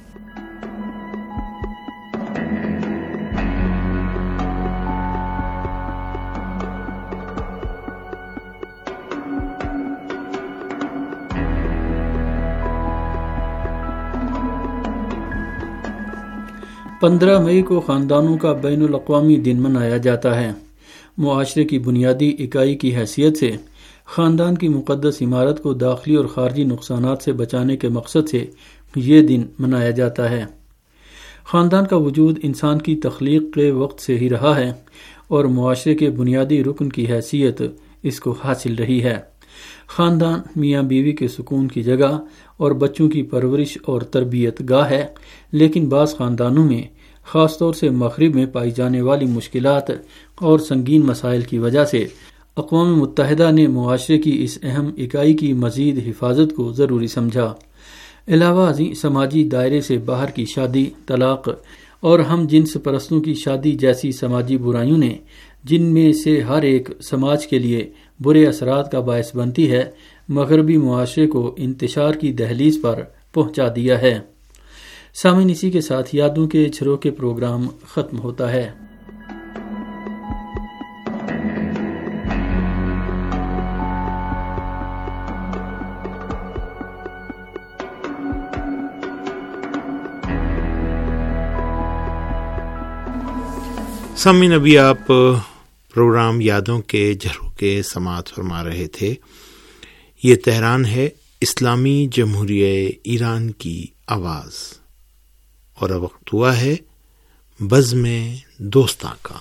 پندرہ مئی کو خاندانوں کا بین الاقوامی دن منایا جاتا ہے۔ معاشرے کی بنیادی اکائی کی حیثیت سے خاندان کی مقدس عمارت کو داخلی اور خارجی نقصانات سے بچانے کے مقصد سے یہ دن منایا جاتا ہے۔ خاندان کا وجود انسان کی تخلیق کے وقت سے ہی رہا ہے اور معاشرے کے بنیادی رکن کی حیثیت اس کو حاصل رہی ہے۔ خاندان میاں بیوی کے سکون کی جگہ اور بچوں کی پرورش اور تربیت گاہ ہے، لیکن بعض خاندانوں میں خاص طور سے مغرب میں پائی جانے والی مشکلات اور سنگین مسائل کی وجہ سے اقوام متحدہ نے معاشرے کی اس اہم اکائی کی مزید حفاظت کو ضروری سمجھا۔ علاوہ ازیں سماجی دائرے سے باہر کی شادی، طلاق اور ہم جنس پرستوں کی شادی جیسی سماجی برائیوں نے، جن میں سے ہر ایک سماج کے لیے برے اثرات کا باعث بنتی ہے، مغربی معاشرے کو انتشار کی دہلیز پر پہنچا دیا ہے۔ سامعین، اسی کے ساتھ یادوں کے جھروکے پروگرام ختم ہوتا ہے۔ سامعین، ابھی آپ پروگرام یادوں کے جھروکے سماعت فرما رہے تھے۔ یہ تہران ہے، اسلامی جمہوریہ ایران کی آواز، اور اب وقت ہوا ہے بزم دوستاں کا۔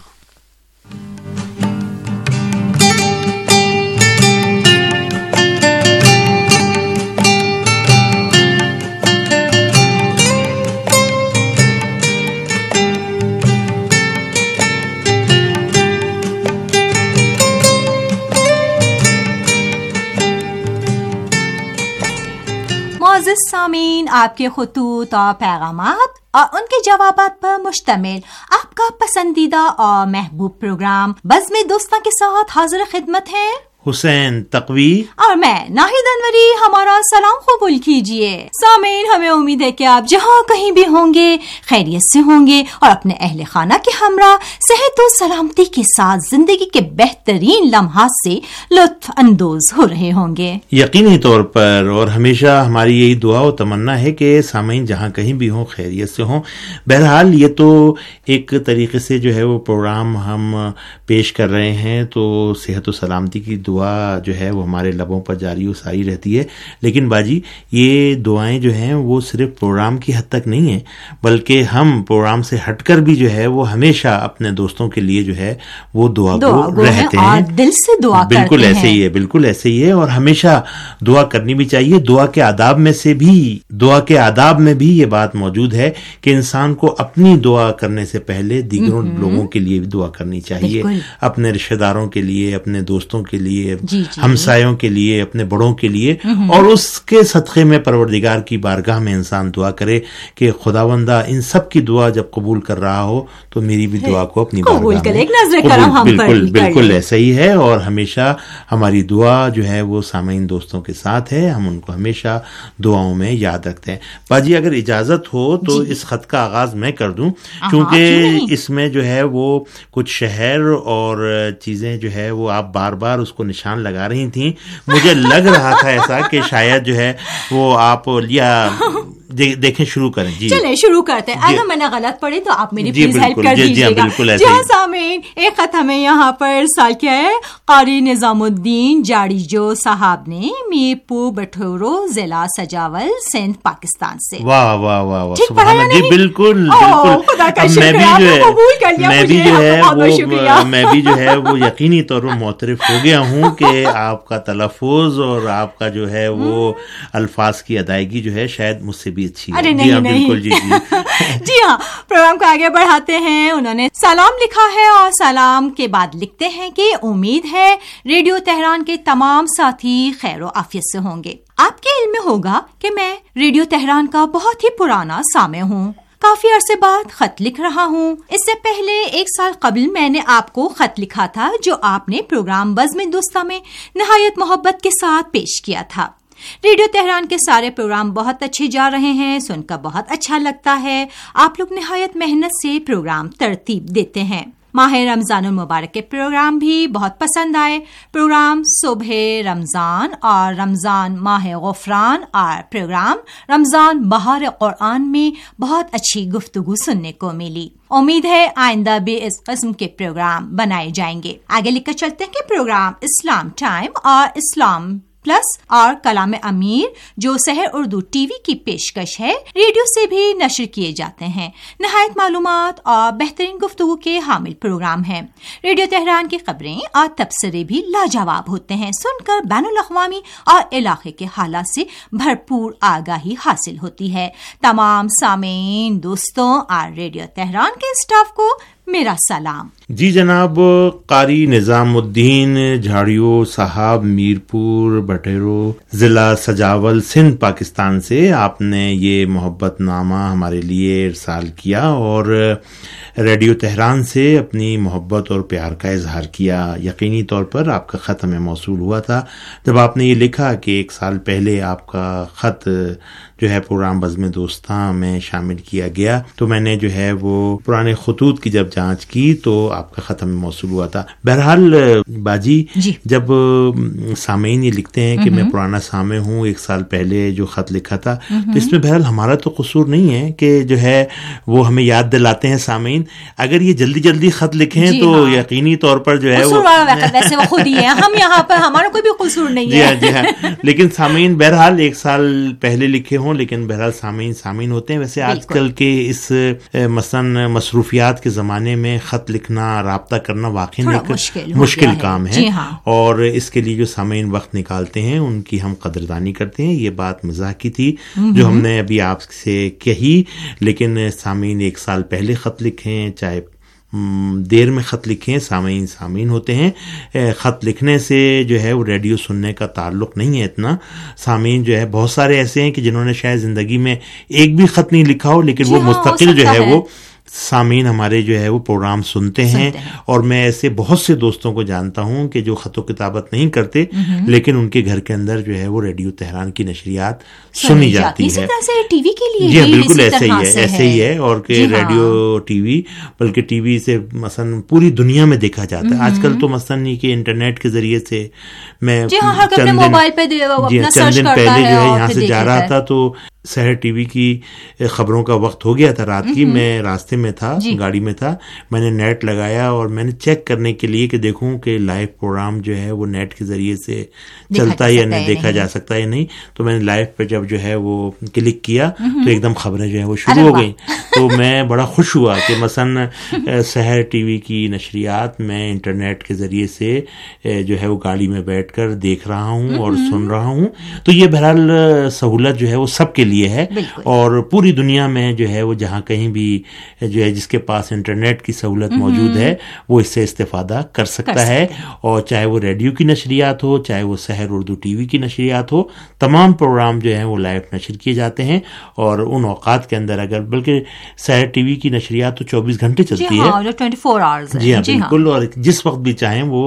معزز سامعین، آپ کے خطوط اور پیغامات اور ان کے جوابات پر مشتمل آپ کا پسندیدہ اور محبوب پروگرام بزم دوستاں کے ساتھ حاضر خدمت ہے حسین تقوی اور میں ناہید انوری۔ ہمارا سلام قبول کیجیے۔ سامعین، ہمیں امید ہے کہ آپ جہاں کہیں بھی ہوں گے خیریت سے ہوں گے اور اپنے اہل خانہ کے ہمراہ صحت و سلامتی کے ساتھ زندگی کے بہترین لمحات سے لطف اندوز ہو رہے ہوں گے یقینی طور پر، اور ہمیشہ ہماری یہی دعا و تمنا ہے کہ سامعین جہاں کہیں بھی ہوں خیریت سے ہوں۔ بہرحال یہ تو ایک طریقے سے جو ہے وہ پروگرام ہم پیش کر رہے ہیں، تو صحت و سلامتی کی دعا جو ہے وہ ہمارے لبوں پر جاری و ساری رہتی ہے، لیکن باجی یہ دعائیں جو ہیں وہ صرف پروگرام کی حد تک نہیں ہیں، بلکہ ہم پروگرام سے ہٹ کر بھی جو ہے وہ ہمیشہ اپنے دوستوں کے لیے جو ہے وہ دعا گو رہتے ہیں، دل سے دعا کرتے ہیں۔ بالکل ایسے ہی ہے، بالکل ایسے ہی ہے، اور ہمیشہ دعا کرنی بھی چاہیے۔ دعا کے آداب میں سے بھی دعا کے آداب میں بھی یہ بات موجود ہے کہ انسان کو اپنی دعا کرنے سے پہلے دیگروں لوگوں کے لیے بھی دعا کرنی چاہیے، اپنے رشتہ داروں کے لیے، اپنے دوستوں کے لیے، لیے, جی جی ہمسایوں کے لیے, اپنے بڑوں کے لیے, اور اس کے صدقے میں پروردگار کی بارگاہ میں انسان دعا کرے کہ خداوندہ ان سب کی دعا جب قبول کر رہا ہو تو میری بھی دعا کو اپنی بارگاہ میں قبول. بالکل بالکل ایسا ہی ہے, اور ہمیشہ ہماری دعا جو ہے وہ سامعین دوستوں کے ساتھ ہے, ہم ان کو ہمیشہ دعاؤں میں یاد رکھتے ہیں. باجی اگر اجازت ہو تو اس خط کا آغاز میں کر دوں, کیونکہ اس میں جو ہے وہ کچھ شہر اور چیزیں جو ہے وہ آپ بار بار اس کو نشان لگا رہی تھیں, مجھے لگ رہا تھا ایسا کہ شاید جو ہے وہ آپ یا دیکھیں شروع کریں. جی چلیں شروع کرتے ہیں. اگر میں نے غلط پڑھی تو آپ میری پلیز ہیلپ کر دیجیے گا. جی ہاں سامعین, ایک خط ہمیں یہاں پر ارسال کیا ہے قاری نظام الدین جاڑی جو صاحب نے, میر پور بٹھورو, ضلع سجاول, سندھ, پاکستان سے. واہ واہ واہ واہ, ٹھیک پڑھا جی بالکل بالکل. میں بھی جو ہے میں بھی جو ہے وہ میں بھی جو ہے وہ یقینی طور پر معترف ہو گیا ہوں کہ آپ کا تلفظ اور آپ کا جو ہے وہ الفاظ کی ادائیگی جو ہے شاید مجھ سے بھی اچھی ہے. ارے نہیں نہیں جی جی ہاں, پروگرام کو آگے بڑھاتے ہیں. انہوں نے سلام لکھا ہے اور سلام کے بعد لکھتے ہیں کہ امید ہے ریڈیو تہران کے تمام ساتھی خیر و عافیت سے ہوں گے. آپ کے علم میں ہوگا کہ میں ریڈیو تہران کا بہت ہی پرانا سامع ہوں, کافی عرصے بعد خط لکھ رہا ہوں. اس سے پہلے ایک سال قبل میں نے آپ کو خط لکھا تھا جو آپ نے پروگرام بزم دوستہ میں نہایت محبت کے ساتھ پیش کیا تھا. ریڈیو تہران کے سارے پروگرام بہت اچھے جا رہے ہیں, سن کر بہت اچھا لگتا ہے. آپ لوگ نہایت محنت سے پروگرام ترتیب دیتے ہیں. ماہ رمضان المبارک کے پروگرام بھی بہت پسند آئے. پروگرام صبح رمضان اور رمضان ماہ غفران اور پروگرام رمضان بہار قرآن میں بہت اچھی گفتگو سننے کو ملی. امید ہے آئندہ بھی اس قسم کے پروگرام بنائے جائیں گے. آگے لکھ کر چلتے ہیں کہ پروگرام اسلام ٹائم اور اسلام پلس اور کلام امیر جو سحر اردو ٹی وی کی پیشکش ہے ریڈیو سے بھی نشر کیے جاتے ہیں. نہایت معلومات اور بہترین گفتگو کے حامل پروگرام ہیں. ریڈیو تہران کی خبریں اور تبصرے بھی لاجواب ہوتے ہیں. سن کر بین الاقوامی اور علاقے کے حالات سے بھرپور آگاہی حاصل ہوتی ہے. تمام سامعین دوستوں اور ریڈیو تہران کے اسٹاف کو میرا سلام. جی جناب, قاری نظام الدین جھاڑیو صاحب, میرپور بٹیرو, ضلع سجاول, سندھ, پاکستان سے آپ نے یہ محبت نامہ ہمارے لیے ارسال کیا اور ریڈیو تہران سے اپنی محبت اور پیار کا اظہار کیا. یقینی طور پر آپ کا خط ہمیں موصول ہوا تھا جب آپ نے یہ لکھا کہ ایک سال پہلے آپ کا خط جو ہے پروگرام بزم دوستاں میں شامل کیا گیا, تو میں نے جو ہے وہ پرانے خطوط کی جب جانچ کی تو آپ کا خط ہمیں موصول ہوا تھا. بہرحال باجی جی. جب سامعین یہ لکھتے ہیں کہ میں پرانا سامع ہوں, ایک سال پہلے جو خط لکھا تھا, تو اس میں بہرحال ہمارا تو قصور نہیں ہے کہ جو ہے وہ ہمیں یاد دلاتے ہیں سامعین. اگر یہ جلدی جلدی خط لکھیں جی تو ہاں. یقینی طور پر جو ہے وہ ویسے وہ خود ہی ہے, ہم یہاں پر ہمارا کوئی بھی قصور نہیں ہے. جی ہاں جی ہاں, لیکن سامعین بہرحال ایک سال پہلے لکھے ہوں, لیکن بہرحال سامعین سامعین ہوتے ہیں. ویسے آج کل کے اس مثلا مصروفیات کے زمانے میں خط لکھنا, رابطہ کرنا واقعی ایک مشکل کام ہے, اور اس کے لیے جو سامعین وقت نکالتے ہیں ان کی ہم قدردانی کرتے ہیں. یہ بات مزاح کی تھی جو ہم نے ابھی آپ سے کہی, لیکن سامعین ایک سال پہلے خط لکھیں چاہے دیر میں خط لکھیں, سامعین سامعین ہوتے ہیں. خط لکھنے سے جو ہے وہ ریڈیو سننے کا تعلق نہیں ہے اتنا. سامعین جو ہے بہت سارے ایسے ہیں کہ جنہوں نے شاید زندگی میں ایک بھی خط نہیں لکھا ہو, لیکن وہ مستقل جو ہے وہ سامعین ہمارے جو ہے وہ پروگرام سنتے ہیں. اور میں ایسے بہت سے دوستوں کو جانتا ہوں کہ جو خط و کتابت نہیں کرتے, لیکن ان کے گھر کے اندر جو ہے وہ ریڈیو تہران کی نشریات سنی جاتی ہے. ٹی وی کے لیے جی بالکل ایسے ہی ہے ایسے ہی ہے اور کہ ریڈیو ٹی وی, بلکہ ٹی وی سے مثلا پوری دنیا میں دیکھا جاتا ہے. آج کل تو مثلا یہ کہ انٹرنیٹ کے ذریعے سے میں چند دن چند دن پہلے جو ہے یہاں سے جا رہا تھا تو سحر ٹی وی کی خبروں کا وقت ہو گیا تھا رات کی, میں راستے میں تھا, گاڑی میں تھا, میں نے نیٹ لگایا اور میں نے چیک کرنے کے لیے کہ دیکھوں کہ لائیو پروگرام جو ہے وہ نیٹ کے ذریعے سے چلتا ہے یا نہیں, دیکھا جا سکتا ہے یا نہیں. تو میں نے لائیو پہ جب جو ہے وہ کلک کیا تو ایک دم خبریں جو ہے وہ شروع ہو گئیں. تو میں بڑا خوش ہوا کہ مثلا سحر ٹی وی کی نشریات میں انٹرنیٹ کے ذریعے سے جو ہے وہ گاڑی میں بیٹھ کر دیکھ رہا ہوں اور سن رہا ہوں. تو یہ بہرحال سہولت جو ہے وہ سب کے لیے ہے, اور پوری دنیا میں جو ہے وہ جہاں کہیں بھی جو ہے جس کے پاس انٹرنیٹ کی سہولت موجود ہے وہ اس سے استفادہ کر سکتا ہے. اور چاہے وہ ریڈیو کی نشریات ہو, چاہے وہ سحر اردو ٹی وی کی نشریات ہو, تمام پروگرام جو ہیں وہ لائیو نشر کیے جاتے ہیں. اور ان اوقات کے اندر اگر بلکہ سحر ٹی وی کی نشریات تو چوبیس گھنٹے چلتی ہے, ٹوینٹی فور آورز. جی ہاں بالکل, اور جس وقت بھی چاہیں وہ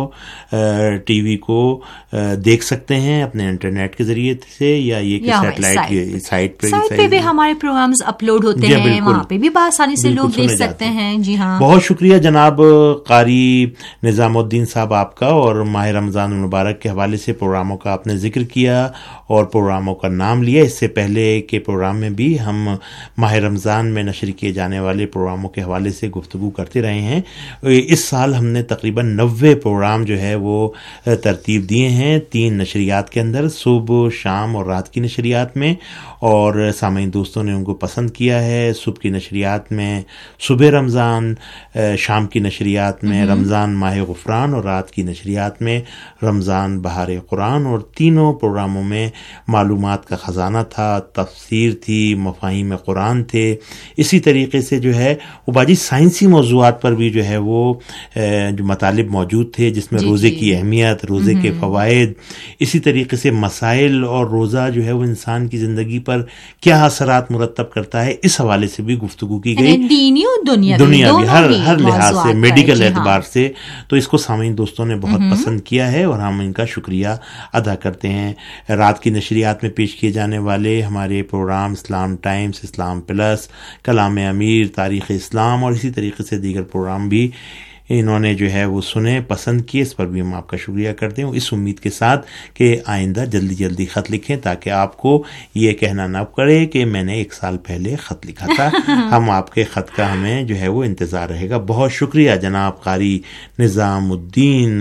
ٹی وی کو دیکھ سکتے ہیں اپنے انٹرنیٹ کے ذریعے سے, یا یہ کہ سیٹلائٹ کی سائٹ پہ سائٹ پہ بھی ہمارے پروگرامز اپلوڈ ہوتے ہیں, وہاں پہ بھی بآسانی سے لوگ دیکھ سکتے ہیں. جی ہاں, بہت شکریہ جناب قاری نظام الدین صاحب آپ کا. اور ماہ رمضان المبارک کے حوالے سے پروگراموں کا آپ نے ذکر کیا اور پروگراموں کا نام لیا. اس سے پہلے کے پروگرام میں بھی ہم ماہ رمضان میں نشر کیے جانے والے پروگراموں کے حوالے سے گفتگو کرتے رہے ہیں. اس سال ہم نے تقریباً نوے پروگرام جو ہے وہ ترتیب دیے ہیں تین نشریات کے اندر, صبح, شام اور رات کی نشریات میں. اور سامعین دوستوں نے ان کو پسند کیا ہے. صبح کی نشریات میں صبح رمضان, شام کی نشریات میں رمضان ماہ غفران, اور رات کی نشریات میں رمضان بہار قرآن. اور تینوں پروگراموں میں معلومات کا خزانہ تھا, تفسیر تھی, مفاہیم قرآن تھے. اسی طریقے سے جو ہے وہ باجی سائنسی موضوعات پر بھی جو ہے وہ جو مطالب موجود تھے, جس میں روزے کی اہمیت, روزے کے فوائد, اسی طریقے سے مسائل, اور روزہ جو ہے وہ انسان کی زندگی پر کیا اثرات مرتب کرتا ہے, اس حوالے سے بھی گفتگو کی گئی. دینی و دنیاوی دنیاوی ہر ہر لحاظ سے, میڈیکل اعتبار سے. تو اس کو سامعین دوستوں نے بہت پسند کیا ہے اور ہم ان کا شکریہ ادا کرتے ہیں. رات کی نشریات میں پیش کیے جانے والے ہمارے programme Islam Times, Islam Plus, کلام امیر, تاریخ اسلام اور اسی طریقے سے دیگر پروگرام بھی انہوں نے جو ہے وہ سنے, پسند کیے. اس پر بھی ہم آپ کا شکریہ کرتے ہیں, اس امید کے ساتھ کہ آئندہ جلدی جلدی خط لکھیں تاکہ آپ کو یہ کہنا نہ پڑے کہ میں نے ایک سال پہلے خط لکھا تھا. ہم آپ کے خط کا ہمیں جو ہے وہ انتظار رہے گا. بہت شکریہ جناب قاری نظام الدین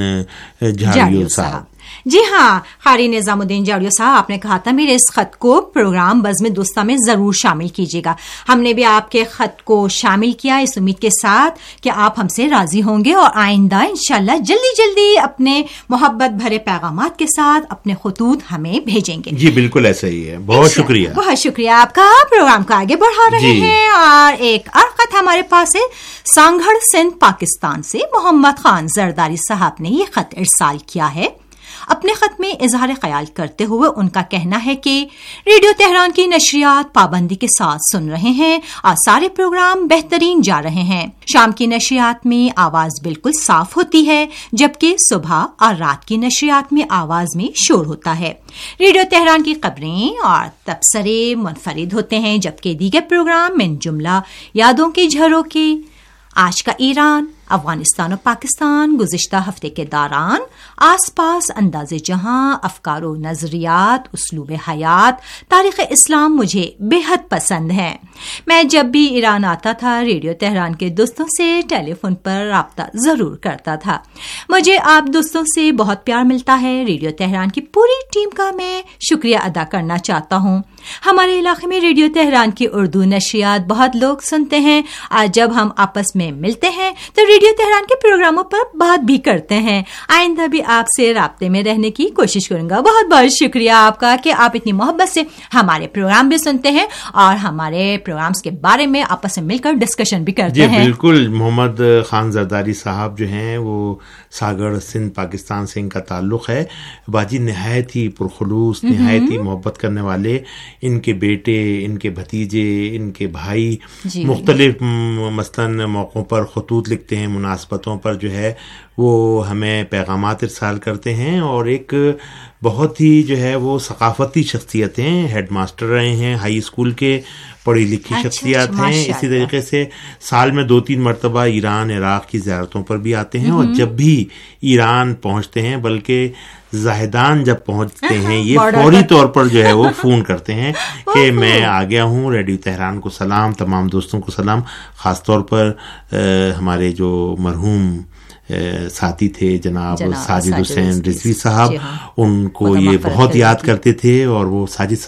جھاڑیو صاحب. جی ہاں, قاری نظام الدین جاڑیو صاحب, آپ نے کہا تھا میرے اس خط کو پروگرام بزم دوستہ میں ضرور شامل کیجیے گا. ہم نے بھی آپ کے خط کو شامل کیا اس امید کے ساتھ کہ آپ ہم سے راضی ہوں گے اور آئندہ انشاءاللہ جلدی جلدی اپنے محبت بھرے پیغامات کے ساتھ اپنے خطوط ہمیں بھیجیں گے. جی بالکل ایسا ہی ہے. بہت شکریہ. بہت شکریہ آپ کا. پروگرام کو آگے بڑھا رہے ہیں اور ایک اور خط ہمارے پاس ہے سانگھڑ سندھ پاکستان سے. محمد خان زرداری صاحب نے یہ خط ارسال کیا ہے. اپنے خط میں اظہار خیال کرتے ہوئے ان کا کہنا ہے کہ ریڈیو تہران کی نشریات پابندی کے ساتھ سن رہے ہیں اور سارے پروگرام بہترین جا رہے ہیں. شام کی نشریات میں آواز بالکل صاف ہوتی ہے, جبکہ صبح اور رات کی نشریات میں آواز میں شور ہوتا ہے. ریڈیو تہران کی خبریں اور تبصرے منفرد ہوتے ہیں, جبکہ دیگر پروگرام من جملہ یادوں کے جھروکے, آج کا ایران, افغانستان و پاکستان, گزشتہ ہفتے کے دوران, آس پاس, انداز جہاں, افکار و نظریات, اسلوب حیات, تاریخ اسلام مجھے بے حد پسند ہیں. میں جب بھی ایران آتا تھا ریڈیو تہران کے دوستوں سے ٹیلی فون پر رابطہ ضرور کرتا تھا. مجھے آپ دوستوں سے بہت پیار ملتا ہے. ریڈیو تہران کی پوری ٹیم کا میں شکریہ ادا کرنا چاہتا ہوں. ہمارے علاقے میں ریڈیو تہران کی اردو نشریات بہت لوگ سنتے ہیں. آج جب ہم آپس میں ملتے ہیں تو ریڈیو تہران کے پروگراموں پر بات بھی کرتے ہیں. آئندہ بھی آپ سے رابطے میں رہنے کی کوشش کروں گا. بہت بہت شکریہ آپ کا کہ آپ اتنی محبت سے ہمارے پروگرام بھی سنتے ہیں اور ہمارے پروگرامز کے بارے میں آپس میں مل کر ڈسکشن بھی کرتے جی ہیں. بالکل. محمد خان زرداری صاحب جو ہیں وہ ساگڑ سندھ پاکستان سے ان کا تعلق ہے. باجی نہایت ہی پرخلوص, نہایت ہی محبت کرنے والے. ان کے بیٹے, ان کے بھتیجے, ان کے بھائی جی. مختلف مثلاً موقعوں پر خطوط لکھتے ہیں, مناسبتوں پر جو ہے وہ ہمیں پیغامات ارسال کرتے ہیں. اور ایک بہت ہی جو ہے وہ ثقافتی شخصیت ہیں, ہیڈ ماسٹر رہے ہیں ہائی اسکول کے, پڑھی لکھی اچھا شخصیات اچھا ہیں. اسی طریقے سے سال میں دو تین مرتبہ ایران عراق کی زیارتوں پر بھی آتے ہیں. اور جب بھی ایران پہنچتے ہیں, بلکہ زاہدان جب پہنچتے ہیں, یہ فوری طور پر جو ہے وہ فون کرتے ہیں کہ میں آ گیا ہوں. ریڈیو تہران کو سلام, تمام دوستوں کو سلام. خاص طور پر ہمارے جو مرحوم ساتھی تھے جناب ساجد حسین رضوی صاحب, ان کو یہ بہت یاد کرتے تھے. اور وہ ساجد صاحب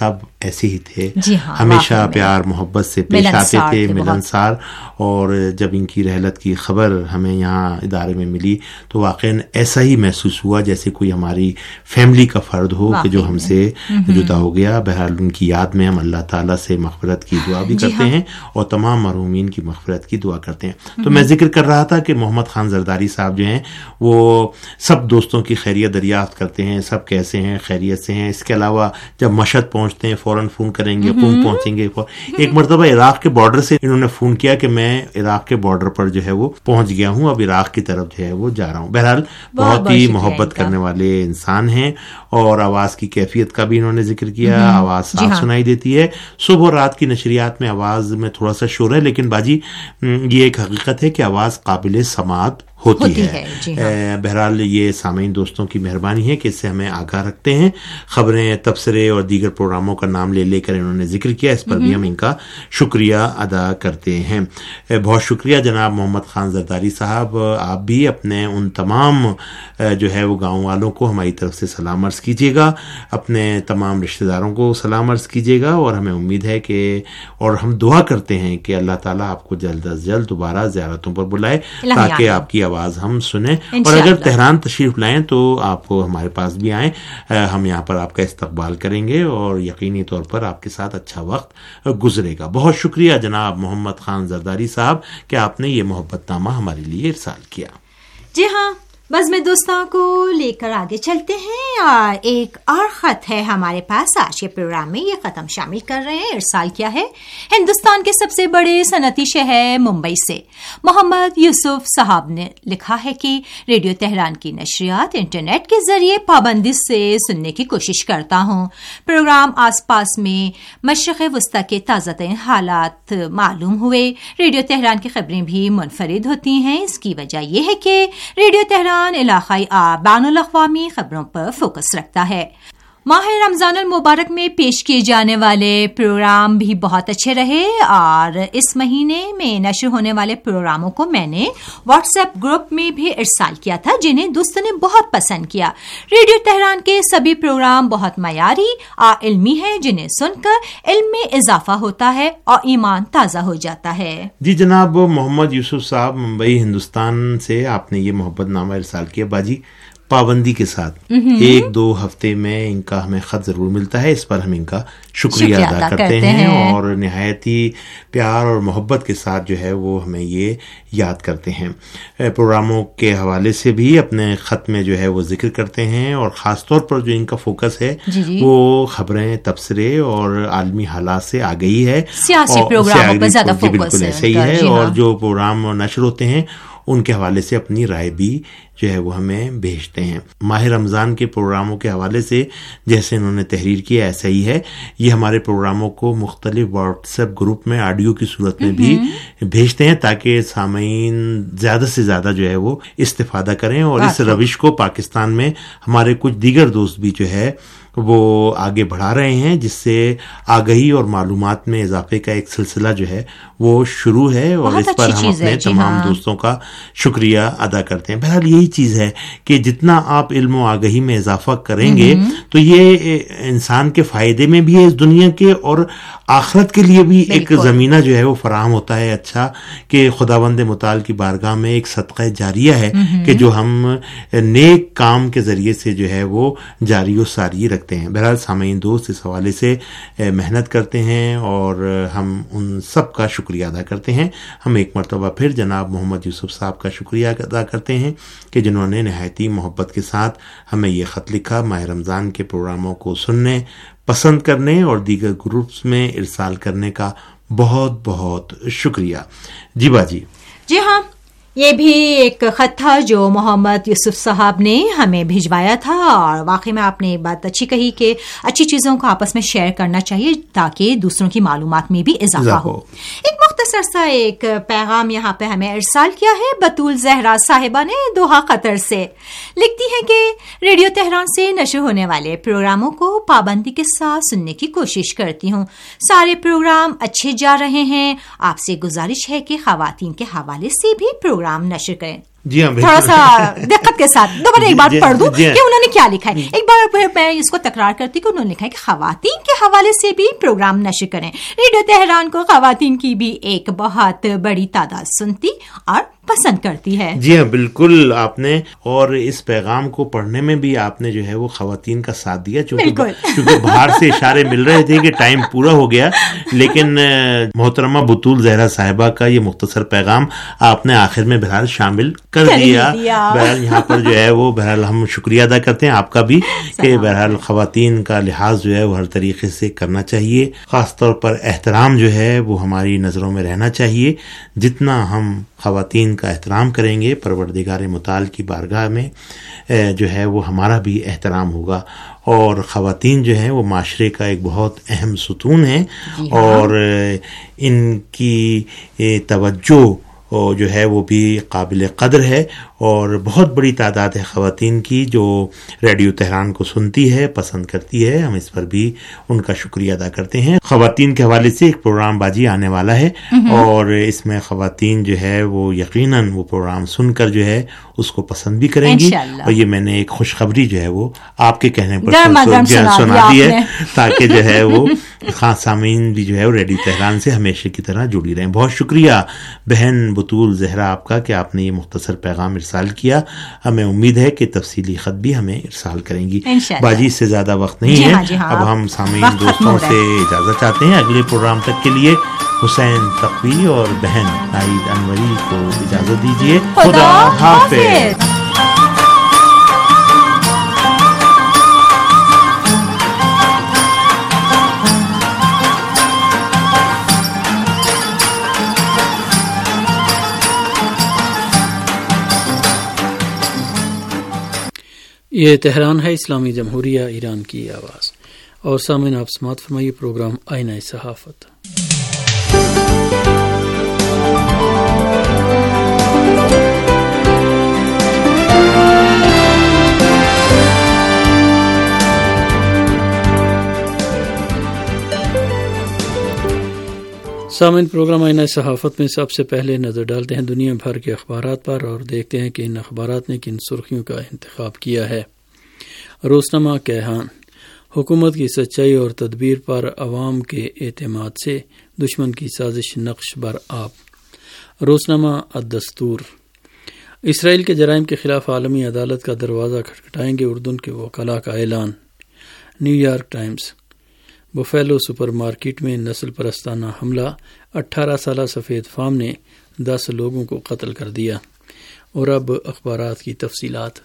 ایسے ہی تھے. جی ہاں, ہمیشہ پیار محبت سے پیش آتے تھے, ملنسار. اور جب ان کی رحلت کی خبر ہمیں یہاں ادارے میں ملی تو واقعاً ایسا ہی محسوس ہوا جیسے کوئی ہماری فیملی کا فرد ہو کہ جو ہم سے جدا ہو گیا. بہرحال ان کی یاد میں ہم اللہ تعالیٰ سے مغفرت کی دعا بھی کرتے ہیں اور تمام مرحومین کی مغفرت کی دعا کرتے ہیں. تو میں ذکر کر رہا تھا کہ محمد خان زرداری صاحب جو ہیں وہ سب دوستوں کی خیریت دریافت کرتے ہیں, سب کیسے ہیں, خیریت سے ہیں. اس کے علاوہ جب مشہد پہنچتے ہیں فوراً فون کریں گے, فون پہنچیں گے. ایک مرتبہ عراق کے بارڈر سے انہوں نے فون کیا کہ میں عراق کے بارڈر پر جو ہے وہ پہنچ گیا ہوں, اب عراق کی طرف جو ہے وہ جا رہا ہوں. بہرحال بہت ہی محبت کرنے والے انسان ہیں. اور آواز کی کیفیت کا بھی انہوں نے ذکر کیا, آواز صاف سنائی دیتی ہے. صبح اور رات کی نشریات میں آواز میں تھوڑا سا شور ہے, لیکن باجی یہ ایک حقیقت ہے کہ آواز قابل سماعت ہوتی, ہوتی ہے, ہے جی ہاں. بہرحال یہ سامعین دوستوں کی مہربانی ہے کہ اس سے ہمیں آگاہ رکھتے ہیں. خبریں, تبصرے اور دیگر پروگراموں کا نام لے لے کر انہوں نے ذکر کیا, اس پر بھی ہم ان کا شکریہ ادا کرتے ہیں. بہت شکریہ جناب محمد خان زرداری صاحب. آپ بھی اپنے ان تمام جو ہے وہ گاؤں والوں کو ہماری طرف سے سلام عرض کیجیے گا, اپنے تمام رشتہ داروں کو سلام عرض کیجیے گا. اور ہمیں امید ہے کہ اور ہم دعا کرتے ہیں کہ اللہ تعالیٰ آپ کو جلد از جلد دوبارہ زیارتوں پر بلائے تاکہ آپ کی آواز ہم سنیں. اور اگر تہران تشریف لائیں تو آپ ہمارے پاس بھی آئیں, ہم یہاں پر آپ کا استقبال کریں گے اور یقینی طور پر آپ کے ساتھ اچھا وقت گزرے گا. بہت شکریہ جناب محمد خان زرداری صاحب کہ آپ نے یہ محبت نامہ ہمارے لیے ارسال کیا. جی ہاں, بس میں دوستوں کو لے کر آگے چلتے ہیں. اور ایک اور خط ہے ہمارے پاس آج کے پروگرام میں, یہ خط ہم شامل کر رہے ہیں. ارسال کیا ہے ہندوستان کے سب سے بڑے صنعتی شہر ممبئی سے محمد یوسف صاحب نے لکھا ہے کہ ریڈیو تہران کی نشریات انٹرنیٹ کے ذریعے پابندی سے سننے کی کوشش کرتا ہوں. پروگرام آس پاس میں مشرق وسطی کے تازہ ترین حالات معلوم ہوئے. ریڈیو تہران کی خبریں بھی منفرد ہوتی ہیں. اس کی وجہ یہ ہے کہ ریڈیو تہران علاقائی اور بین الاقوامی خبروں پر فوکس رکھتا ہے. ماہ رمضان المبارک میں پیش کیے جانے والے پروگرام بھی بہت اچھے رہے اور اس مہینے میں نشر ہونے والے پروگراموں کو میں نے واٹس ایپ گروپ میں بھی ارسال کیا تھا, جنہیں دوستوں نے بہت پسند کیا. ریڈیو تہران کے سبھی پروگرام بہت معیاری اور علمی ہیں, جنہیں سن کر علم میں اضافہ ہوتا ہے اور ایمان تازہ ہو جاتا ہے. جی جناب محمد یوسف صاحب ممبئی ہندوستان سے آپ نے یہ محبت نامہ ارسال کیا. باجی پابندی کے ساتھ ایک دو ہفتے میں ان کا ہمیں خط ضرور ملتا ہے, اس پر ہم ان کا شکریہ ادا کرتے ہیں اور نہایت ہی پیار اور محبت کے ساتھ جو ہے وہ ہمیں یہ یاد کرتے ہیں. پروگراموں کے حوالے سے بھی اپنے خط میں جو ہے وہ ذکر کرتے ہیں اور خاص طور پر جو ان کا فوکس ہے جی جی. وہ خبریں, تبصرے اور عالمی حالات سے آگئی ہے. سیاسی پروگراموں پر زیادہ فوکس بالکل ایسے ہی ہے. اور جو پروگرام نشر ہوتے ہیں ان کے حوالے سے اپنی رائے بھی جو ہے وہ ہمیں بھیجتے ہیں. ماہ رمضان کے پروگراموں کے حوالے سے جیسے انہوں نے تحریر کیا ایسا ہی ہے. یہ ہمارے پروگراموں کو مختلف واٹس ایپ گروپ میں آڈیو کی صورت میں بھی بھیجتے ہیں تاکہ سامعین زیادہ سے زیادہ جو ہے وہ استفادہ کریں. اور اس روش کو پاکستان میں ہمارے کچھ دیگر دوست بھی جو ہے وہ آگے بڑھا رہے ہیں, جس سے آگہی اور معلومات میں اضافے کا ایک سلسلہ جو ہے وہ شروع ہے. اور اس پر ہم اپنے تمام دوستوں کا شکریہ ادا کرتے ہیں. بہرحال یہی چیز ہے کہ جتنا آپ علم و آگہی میں اضافہ کریں گے تو یہ انسان کے فائدے میں بھی ہے اس دنیا کے, اور آخرت کے لیے بھی ایک زمینہ جو ہے وہ فراہم ہوتا ہے. اچھا کہ خداوند متعال کی بارگاہ میں ایک صدقہ جاریہ ہے کہ جو ہم نیک کام کے ذریعے سے جو ہے وہ جاری و ساری رکھتے ہیں. بہرحال سامعین دوست اس حوالے سے محنت کرتے ہیں اور ہم ان سب کا شکریہ ادا کرتے ہیں. ہم ایک مرتبہ پھر جناب محمد یوسف صاحب کا شکریہ ادا کرتے ہیں کہ جنہوں نے نہایتی محبت کے ساتھ ہمیں یہ خط لکھا. ماہ رمضان کے پروگراموں کو سننے, پسند کرنے اور دیگر گروپس میں ارسال کرنے کا بہت بہت شکریہ. جی باجی. جی ہاں, یہ بھی ایک خط تھا جو محمد یوسف صاحب نے ہمیں بھجوایا تھا. اور واقعی میں آپ نے ایک بات اچھی کہی کہ اچھی چیزوں کو آپس میں شیئر کرنا چاہیے تاکہ دوسروں کی معلومات میں بھی اضافہ ہو. ایک مختصر سا ایک پیغام یہاں پہ ہمیں ارسال کیا ہے بطول زہرا صاحبہ نے دوحہ قطر سے. لکھتی ہے کہ ریڈیو تہران سے نشر ہونے والے پروگراموں کو پابندی کے ساتھ سننے کی کوشش کرتی ہوں. سارے پروگرام اچھے جا رہے ہیں. آپ سے گزارش ہے کہ خواتین کے حوالے سے بھی پروگرام نشر کریں. جی ہاں تھوڑا سا دقت کے ساتھ دوبارہ ایک بار پڑھ دوں کہ انہوں نے کیا لکھا ہے. ایک بار میں اس کو تکرار کرتی کہ انہوں نے لکھا ہے کہ خواتین کے حوالے سے بھی پروگرام نشر کریں. ریڈیو تہران کو خواتین کی بھی ایک بہت بڑی تعداد سنتی اور پسند کرتی ہے. جی ہاں بالکل آپ نے, اور اس پیغام کو پڑھنے میں بھی آپ نے جو ہے وہ خواتین کا ساتھ دیا, چونکہ باہر سے اشارے مل رہے تھے کہ ٹائم پورا ہو گیا, لیکن محترمہ بطول زہرا صاحبہ کا یہ مختصر پیغام آپ نے آخر میں بہرحال شامل کر دیا. بہرحال یہاں پر جو ہے وہ بہرحال ہم شکریہ ادا کرتے ہیں آپ کا بھی کہ بہرحال خواتین کا لحاظ جو ہے وہ ہر طریقے سے کرنا چاہیے, خاص طور پر احترام جو ہے وہ ہماری نظروں میں رہنا چاہیے. جتنا ہم خواتین کا احترام کریں گے پروردگار متعال کی بارگاہ میں جو ہے وہ ہمارا بھی احترام ہوگا. اور خواتین جو ہیں وہ معاشرے کا ایک بہت اہم ستون ہیں, اور ان کی توجہ جو ہے وہ بھی قابل قدر ہے, اور بہت بڑی تعداد ہے خواتین کی جو ریڈیو تہران کو سنتی ہے, پسند کرتی ہے. ہم اس پر بھی ان کا شکریہ ادا کرتے ہیں. خواتین کے حوالے سے ایک پروگرام باجی آنے والا ہے, اور اس میں خواتین جو ہے وہ یقیناً وہ پروگرام سن کر جو ہے اس کو پسند بھی کریں گی. اور یہ میں نے ایک خوشخبری جو ہے وہ آپ کے کہنے پر سنا دی ہے, تاکہ جو ہے وہ خاص سامعین بھی جو ہے وہ ریڈیو تہران سے ہمیشہ کی طرح جڑی رہیں. بہت شکریہ بہن بطول زہرا آپ کا کہ آپ نے یہ مختصر پیغام ارسال کیا. ہمیں امید ہے کہ تفصیلی خط بھی ہمیں ارسال کریں گی. باجی سے زیادہ وقت نہیں ہے, اب ہم سامعین دوستوں سے اجازت چاہتے ہیں. اگلے پروگرام تک کے لیے حسین تقوی اور بہن ناہید انوری کو اجازت دیجیے. خدا حافظ. یہ تہران ہے, اسلامی جمہوریہ ایران کی آواز. اور سامعین آپ سماعت فرمائیے پروگرام آئینہ صحافت. سامعین پروگرام آئینہ صحافت میں سب سے پہلے نظر ڈالتے ہیں دنیا بھر کے اخبارات پر, اور دیکھتے ہیں کہ ان اخبارات نے کن سرخیوں کا انتخاب کیا ہے. روزنامہ کیہان, حکومت کی سچائی اور تدبیر پر عوام کے اعتماد سے دشمن کی سازش نقش بر آب. روزنامہ الدستور, اسرائیل کے جرائم کے خلاف عالمی عدالت کا دروازہ کھٹکھٹائیں گے اردن کے وکلاء کا اعلان. New York Times, Buffalo supermarket میں نسل پرستانہ حملہ, اٹھارہ سالہ سفید فام نے دس لوگوں کو قتل کر دیا. اور اب اخبارات کی تفصیلات.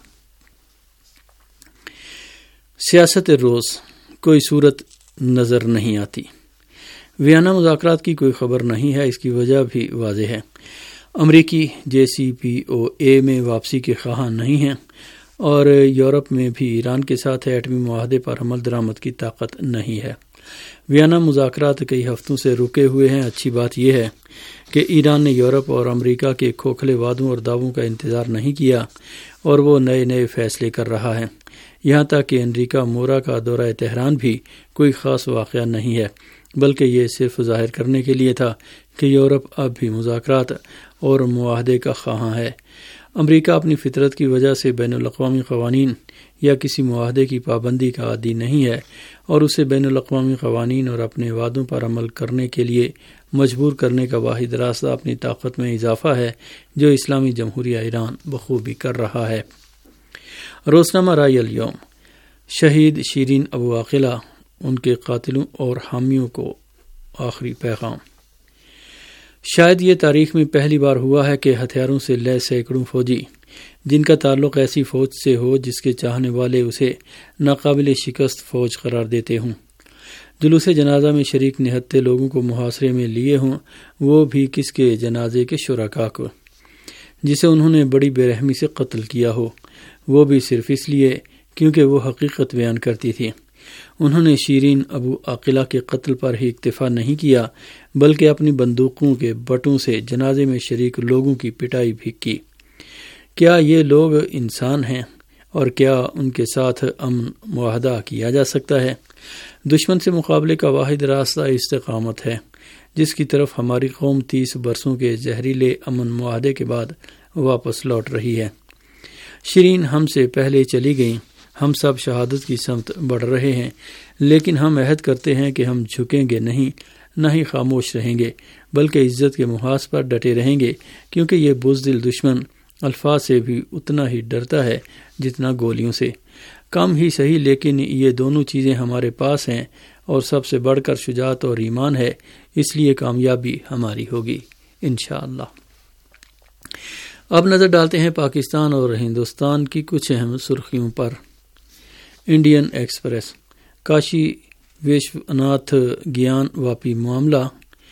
سیاست روز, کوئی صورت نظر نہیں آتی. ویانا مذاکرات کی کوئی خبر نہیں ہے, اس کی وجہ بھی واضح ہے. امریکی جے سی پی او اے میں واپسی کے خواہاں نہیں ہیں, اور یورپ میں بھی ایران کے ساتھ ایٹمی معاہدے پر عمل درآمد کی طاقت نہیں ہے. ویانا مذاکرات کئی ہفتوں سے رکے ہوئے ہیں. اچھی بات یہ ہے کہ ایران نے یورپ اور امریکہ کے کھوکھلے وعدوں اور دعووں کا انتظار نہیں کیا, اور وہ نئے نئے فیصلے کر رہا ہے. یہاں تک کہ انریکا مورا کا دورہ تہران بھی کوئی خاص واقعہ نہیں ہے, بلکہ یہ صرف ظاہر کرنے کے لیے تھا کہ یورپ اب بھی مذاکرات اور معاہدے کا خواہاں ہے. امریکہ اپنی فطرت کی وجہ سے بین الاقوامی قوانین یا کسی معاہدے کی پابندی کا عادی نہیں ہے, اور اسے بین الاقوامی قوانین اور اپنے وعدوں پر عمل کرنے کے لیے مجبور کرنے کا واحد راستہ اپنی طاقت میں اضافہ ہے, جو اسلامی جمہوریہ ایران بخوبی کر رہا ہے. روزنامہ رائے الیوم, شہید شیرین ابو عاقلہ, ان کے قاتلوں اور حامیوں کو آخری پیغام. شاید یہ تاریخ میں پہلی بار ہوا ہے کہ ہتھیاروں سے لیس سینکڑوں فوجی, جن کا تعلق ایسی فوج سے ہو جس کے چاہنے والے اسے ناقابل شکست فوج قرار دیتے ہوں, جلوس جنازہ میں شریک نہتے لوگوں کو محاصرے میں لیے ہوں, وہ بھی کس کے جنازے کے شرکاء کو, جسے انہوں نے بڑی بے رحمی سے قتل کیا ہو, وہ بھی صرف اس لیے کیونکہ وہ حقیقت بیان کرتی تھی. انہوں نے شیرین ابو عاقلہ کے قتل پر ہی اکتفا نہیں کیا, بلکہ اپنی بندوقوں کے بٹوں سے جنازے میں شریک لوگوں کی پٹائی بھی کی. کیا یہ لوگ انسان ہیں, اور کیا ان کے ساتھ امن معاہدہ کیا جا سکتا ہے؟ دشمن سے مقابلے کا واحد راستہ استقامت ہے, جس کی طرف ہماری قوم تیس برسوں کے زہریلے امن معاہدے کے بعد واپس لوٹ رہی ہے۔ شرین ہم سے پہلے چلی گئیں، ہم سب شہادت کی سمت بڑھ رہے ہیں، لیکن ہم عہد کرتے ہیں کہ ہم جھکیں گے نہیں، نہ ہی خاموش رہیں گے، بلکہ عزت کے محاذ پر ڈٹے رہیں گے، کیونکہ یہ بزدل دشمن الفاظ سے بھی اتنا ہی ڈرتا ہے جتنا گولیوں سے۔ کم ہی صحیح، لیکن یہ دونوں چیزیں ہمارے پاس ہیں، اور سب سے بڑھ کر شجاعت اور ایمان ہے، اس لیے کامیابی ہماری ہوگی انشاءاللہ۔ اب نظر ڈالتے ہیں پاکستان اور ہندوستان کی کچھ اہم سرخیوں پر۔ Indian Express, Kashi Vishwanath Gyanvapi معاملہ،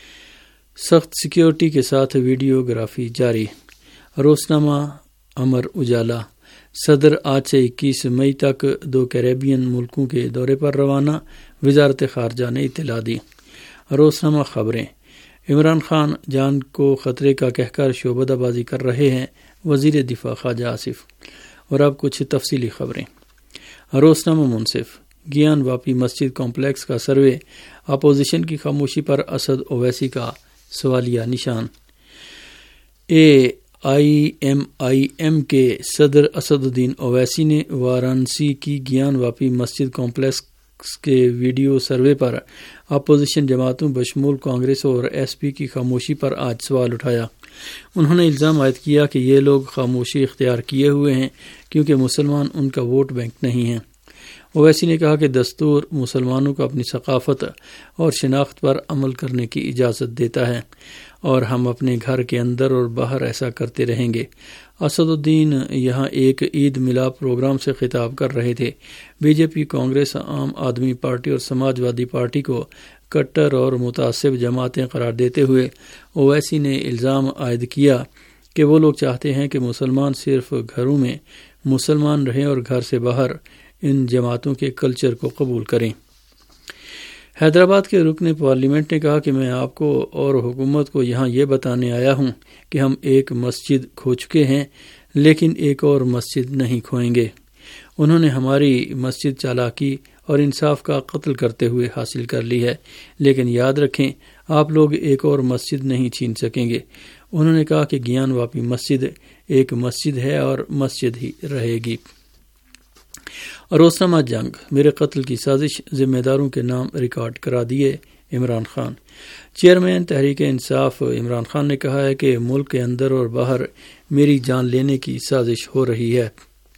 سخت سیکیورٹی کے ساتھ ویڈیوگرافی جاری۔ روزنامہ امر اجالا، صدر آج سے اکیس مئی تک دو کیریبین ملکوں کے دورے پر روانہ، وزارت خارجہ نے اطلاع دی۔ روزنامہ خبریں، عمران خان جان کو خطرے کا کہہ کر شعبدہ بازی کر رہے ہیں، وزیر دفاع خواجہ آصف۔ اور اب کچھ تفصیلی خبریں۔ روزنامہ منصف، گیان واپی مسجد کمپلیکس کا سروے، اپوزیشن کی خاموشی پر اسد اویسی کا سوالیہ نشان۔ اے آئی ایم آئی ایم کے صدر اسد الدین اویسی نے وارانسی کی گیان واپی مسجد کمپلیکس کے ویڈیو سروے پر اپوزیشن جماعتوں بشمول کانگریس اور ایس پی کی خاموشی پر آج سوال اٹھایا۔ انہوں نے الزام عائد کیا کہ یہ لوگ خاموشی اختیار کیے ہوئے ہیں کیونکہ مسلمان ان کا ووٹ بینک نہیں ہیں۔ اویسی نے کہا کہ دستور مسلمانوں کو اپنی ثقافت اور شناخت پر عمل کرنے کی اجازت دیتا ہے، اور ہم اپنے گھر کے اندر اور باہر ایسا کرتے رہیں گے۔ اسد الدین یہاں ایک عید ملاپ پروگرام سے خطاب کر رہے تھے۔ بی جے پی، کانگریس، عام آدمی پارٹی اور سماجوادی پارٹی کو کٹر اور متعصب جماعتیں قرار دیتے ہوئے اویسی نے الزام عائد کیا کہ وہ لوگ چاہتے ہیں کہ مسلمان صرف گھروں میں مسلمان رہیں اور گھر سے باہر ان جماعتوں کے کلچر کو قبول کریں۔ حیدرآباد کے رکن پارلیمنٹ نے کہا کہ میں آپ کو اور حکومت کو یہاں یہ بتانے آیا ہوں کہ ہم ایک مسجد کھو چکے ہیں، لیکن ایک اور مسجد نہیں کھوئیں گے۔ انہوں نے ہماری مسجد چالاکی اور انصاف کا قتل کرتے ہوئے حاصل کر لی ہے، لیکن یاد رکھیں آپ لوگ ایک اور مسجد نہیں چھین سکیں گے۔ انہوں نے کہا کہ گیان واپی مسجد ایک مسجد ہے اور مسجد ہی رہے گی۔ روزنامہ جنگ، میرے قتل کی سازش، ذمہ داروں کے نام ریکارڈ کرا دیے عمران خان۔ چیئرمین تحریک انصاف عمران خان نے کہا ہے کہ ملک کے اندر اور باہر میری جان لینے کی سازش ہو رہی ہے۔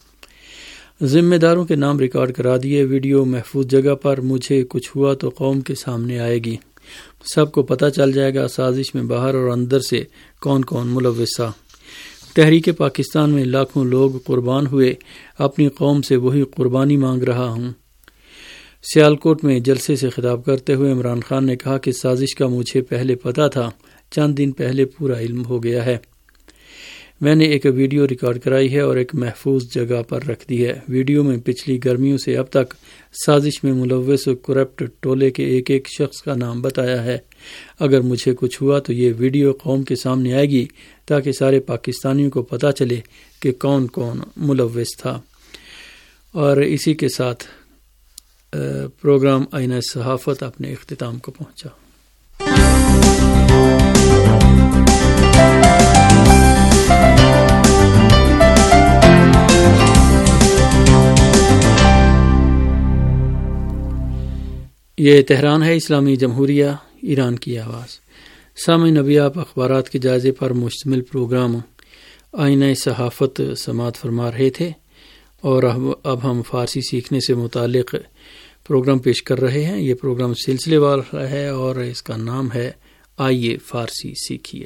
ذمہ داروں کے نام ریکارڈ کرا دیے، ویڈیو محفوظ جگہ پر، مجھے کچھ ہوا تو قوم کے سامنے آئے گی، سب کو پتہ چل جائے گا سازش میں باہر اور اندر سے کون کون ملوث تھا۔ تحریک پاکستان میں لاکھوں لوگ قربان ہوئے، اپنی قوم سے وہی قربانی مانگ رہا ہوں۔ سیالکوٹ میں جلسے سے خطاب کرتے ہوئے عمران خان نے کہا کہ سازش کا مجھے پہلے پتہ تھا، چند دن پہلے پورا علم ہو گیا ہے۔ میں نے ایک ویڈیو ریکارڈ کرائی ہے اور ایک محفوظ جگہ پر رکھ دی ہے۔ ویڈیو میں پچھلی گرمیوں سے اب تک سازش میں ملوث کرپٹ ٹولے کے ایک ایک شخص کا نام بتایا ہے۔ اگر مجھے کچھ ہوا تو یہ ویڈیو قوم کے سامنے آئے گی تاکہ سارے پاکستانیوں کو پتہ چلے کہ کون کون ملوث تھا۔ اور اسی کے ساتھ پروگرام آئینہ صحافت اپنے اختتام کو پہنچا۔ یہ تہران ہے، اسلامی جمہوریہ ایران کی آواز۔ سامعین، ابھی آپ اخبارات کے جائزے پر مشتمل پروگرام آئینہ صحافت سماعت فرما رہے تھے، اور اب ہم فارسی سیکھنے سے متعلق پروگرام پیش کر رہے ہیں۔ یہ پروگرام سلسلے وار ہے اور اس کا نام ہے آئیے فارسی سیکھیے۔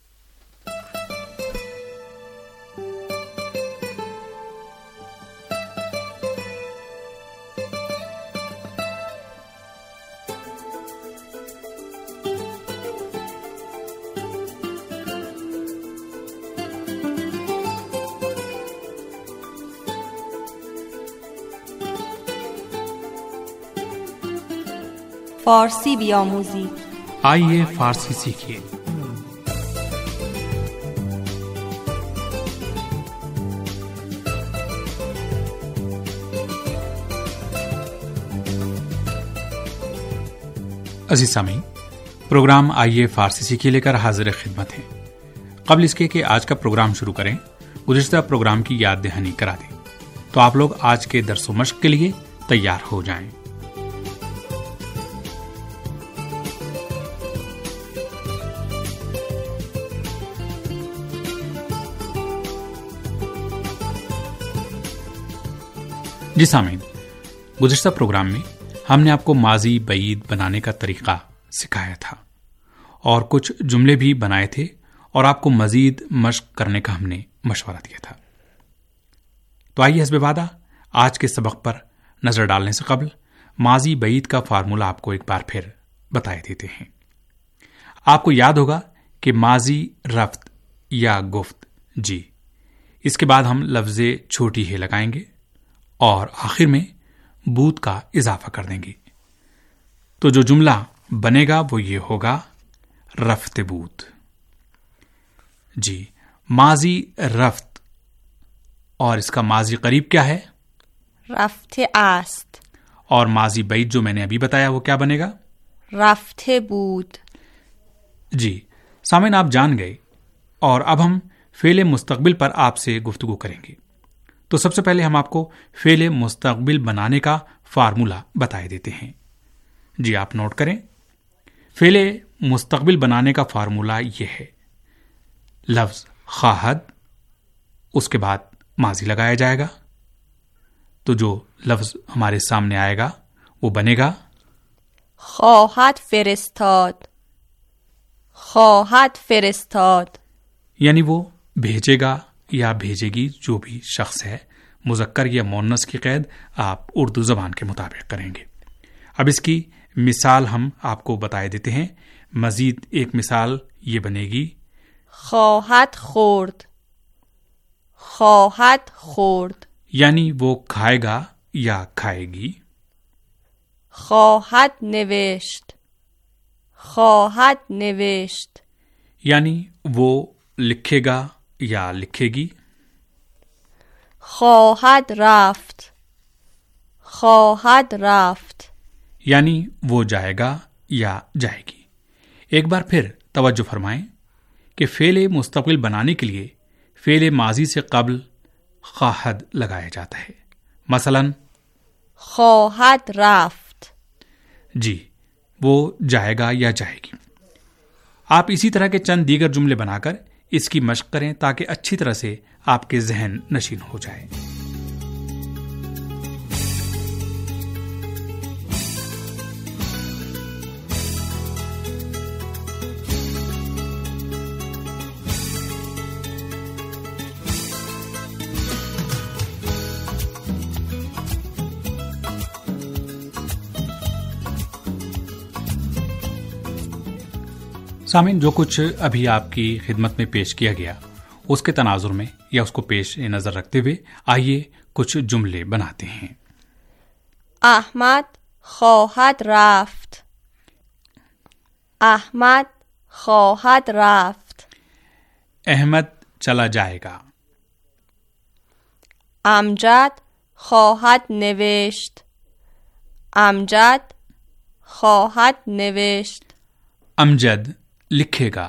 فارسی بیاموزی، آئیے فارسی سیکھیے۔ عزیز سامعین، پروگرام آئیے فارسی سیکھیے لے کر حاضر خدمت ہیں۔ قبل اس کے کہ آج کا پروگرام شروع کریں گزشتہ پروگرام کی یاد دہانی کرا دیں تو آپ لوگ آج کے درس و مشق کے لیے تیار ہو جائیں۔ جی سامعین، گزشتہ پروگرام میں ہم نے آپ کو ماضی بعید بنانے کا طریقہ سکھایا تھا اور کچھ جملے بھی بنائے تھے اور آپ کو مزید مشق کرنے کا ہم نے مشورہ دیا تھا۔ تو آئیے حسب وعدہ آج کے سبق پر نظر ڈالنے سے قبل ماضی بعید کا فارمولہ آپ کو ایک بار پھر بتائے دیتے ہیں۔ آپ کو یاد ہوگا کہ ماضی رفت یا گفت جی، اس کے بعد ہم لفظ چھوٹی ہے لگائیں گے اور آخر میں بود کا اضافہ کر دیں گے، تو جو جملہ بنے گا وہ یہ ہوگا رفت بود۔ جی، ماضی رفت اور اس کا ماضی قریب کیا ہے؟ رفته است. اور ماضی بعید جو میں نے ابھی بتایا وہ کیا بنے گا؟ رفته بود. جی سامعین، آپ جان گئے اور اب ہم فعل مستقبل پر آپ سے گفتگو کریں گے۔ تو سب سے پہلے ہم آپ کو فعل مستقبل بنانے کا فارمولہ بتائے دیتے ہیں۔ جی آپ نوٹ کریں، فعل مستقبل بنانے کا فارمولہ یہ ہے، لفظ خواہد، اس کے بعد ماضی لگایا جائے گا، تو جو لفظ ہمارے سامنے آئے گا وہ بنے گا خواهد فرستاد. خواهد فرستاد. یعنی وہ بھیجے گا یا بھیجے گی، جو بھی شخص ہے، مذکر یا مؤنث کی قید آپ اردو زبان کے مطابق کریں گے۔ اب اس کی مثال ہم آپ کو بتائے دیتے ہیں۔ مزید ایک مثال یہ بنے گی خواهد خورد. خواهد خورد. یعنی وہ کھائے گا یا کھائے گی۔ خواهد نوشت. خواهد نوشت. یعنی وہ لکھے گا یا لکھے گی۔ خواهد رفت. خواهد رفت. یعنی وہ جائے گا یا جائے گی۔ ایک بار پھر توجہ فرمائیں کہ فعل مستقبل بنانے کے لیے فعل ماضی سے قبل خواہد لگایا جاتا ہے۔ مثلا خواهد رفت. جی، وہ جائے گا یا جائے گی۔ آپ اسی طرح کے چند دیگر جملے بنا کر اس کی مشق کریں تاکہ اچھی طرح سے آپ کے ذہن نشین ہو جائے۔ سامعین، جو کچھ ابھی آپ کی خدمت میں پیش کیا گیا اس کے تناظر میں یا اس کو پیش نظر رکھتے ہوئے آئیے کچھ جملے بناتے ہیں۔ احمد خواهد رفت. احمد خواهد رفت. احمد چلا جائے گا۔ امجد خواهد نوشت. امجد خواهد نوشت. امجد لکھے گا۔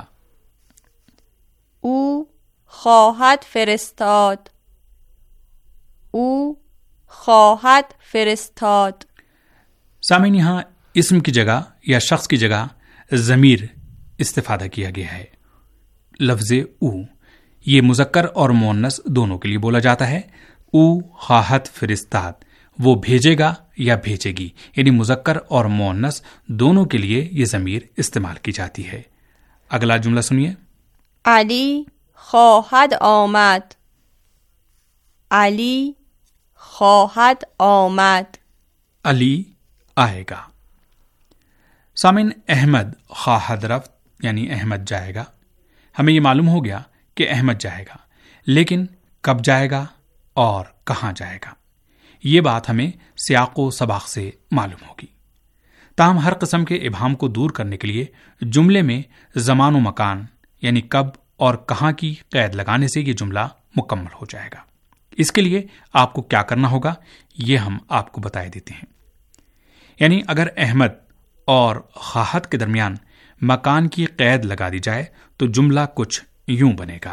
او خواهد فرستاد. او خواهد فرستاد. سامعین، یہاں اسم کی جگہ یا شخص کی جگہ ضمیر استفادہ کیا گیا ہے۔ لفظ او یہ مذکر اور مؤنث دونوں کے لیے بولا جاتا ہے۔ او خواہد فرستاد، وہ بھیجے گا یا بھیجے گی، یعنی مذکر اور مؤنث دونوں کے لیے یہ ضمیر استعمال کی جاتی ہے۔ اگلا جملہ سنیے۔ علی خواهد آمد. علی خواهد آمد. علی آئے گا۔ سامن، احمد خواہد رفت یعنی احمد جائے گا۔ ہمیں یہ معلوم ہو گیا کہ احمد جائے گا، لیکن کب جائے گا اور کہاں جائے گا، یہ بات ہمیں سیاق و سباق سے معلوم ہوگی۔ تاہم ہر قسم کے ابہام کو دور کرنے کے لیے جملے میں زمان و مکان یعنی کب اور کہاں کی قید لگانے سے یہ جملہ مکمل ہو جائے گا۔ اس کے لیے آپ کو کیا کرنا ہوگا یہ ہم آپ کو بتائے دیتے ہیں۔ یعنی اگر احمد اور خواہد کے درمیان مکان کی قید لگا دی جائے تو جملہ کچھ यूं बनेगा।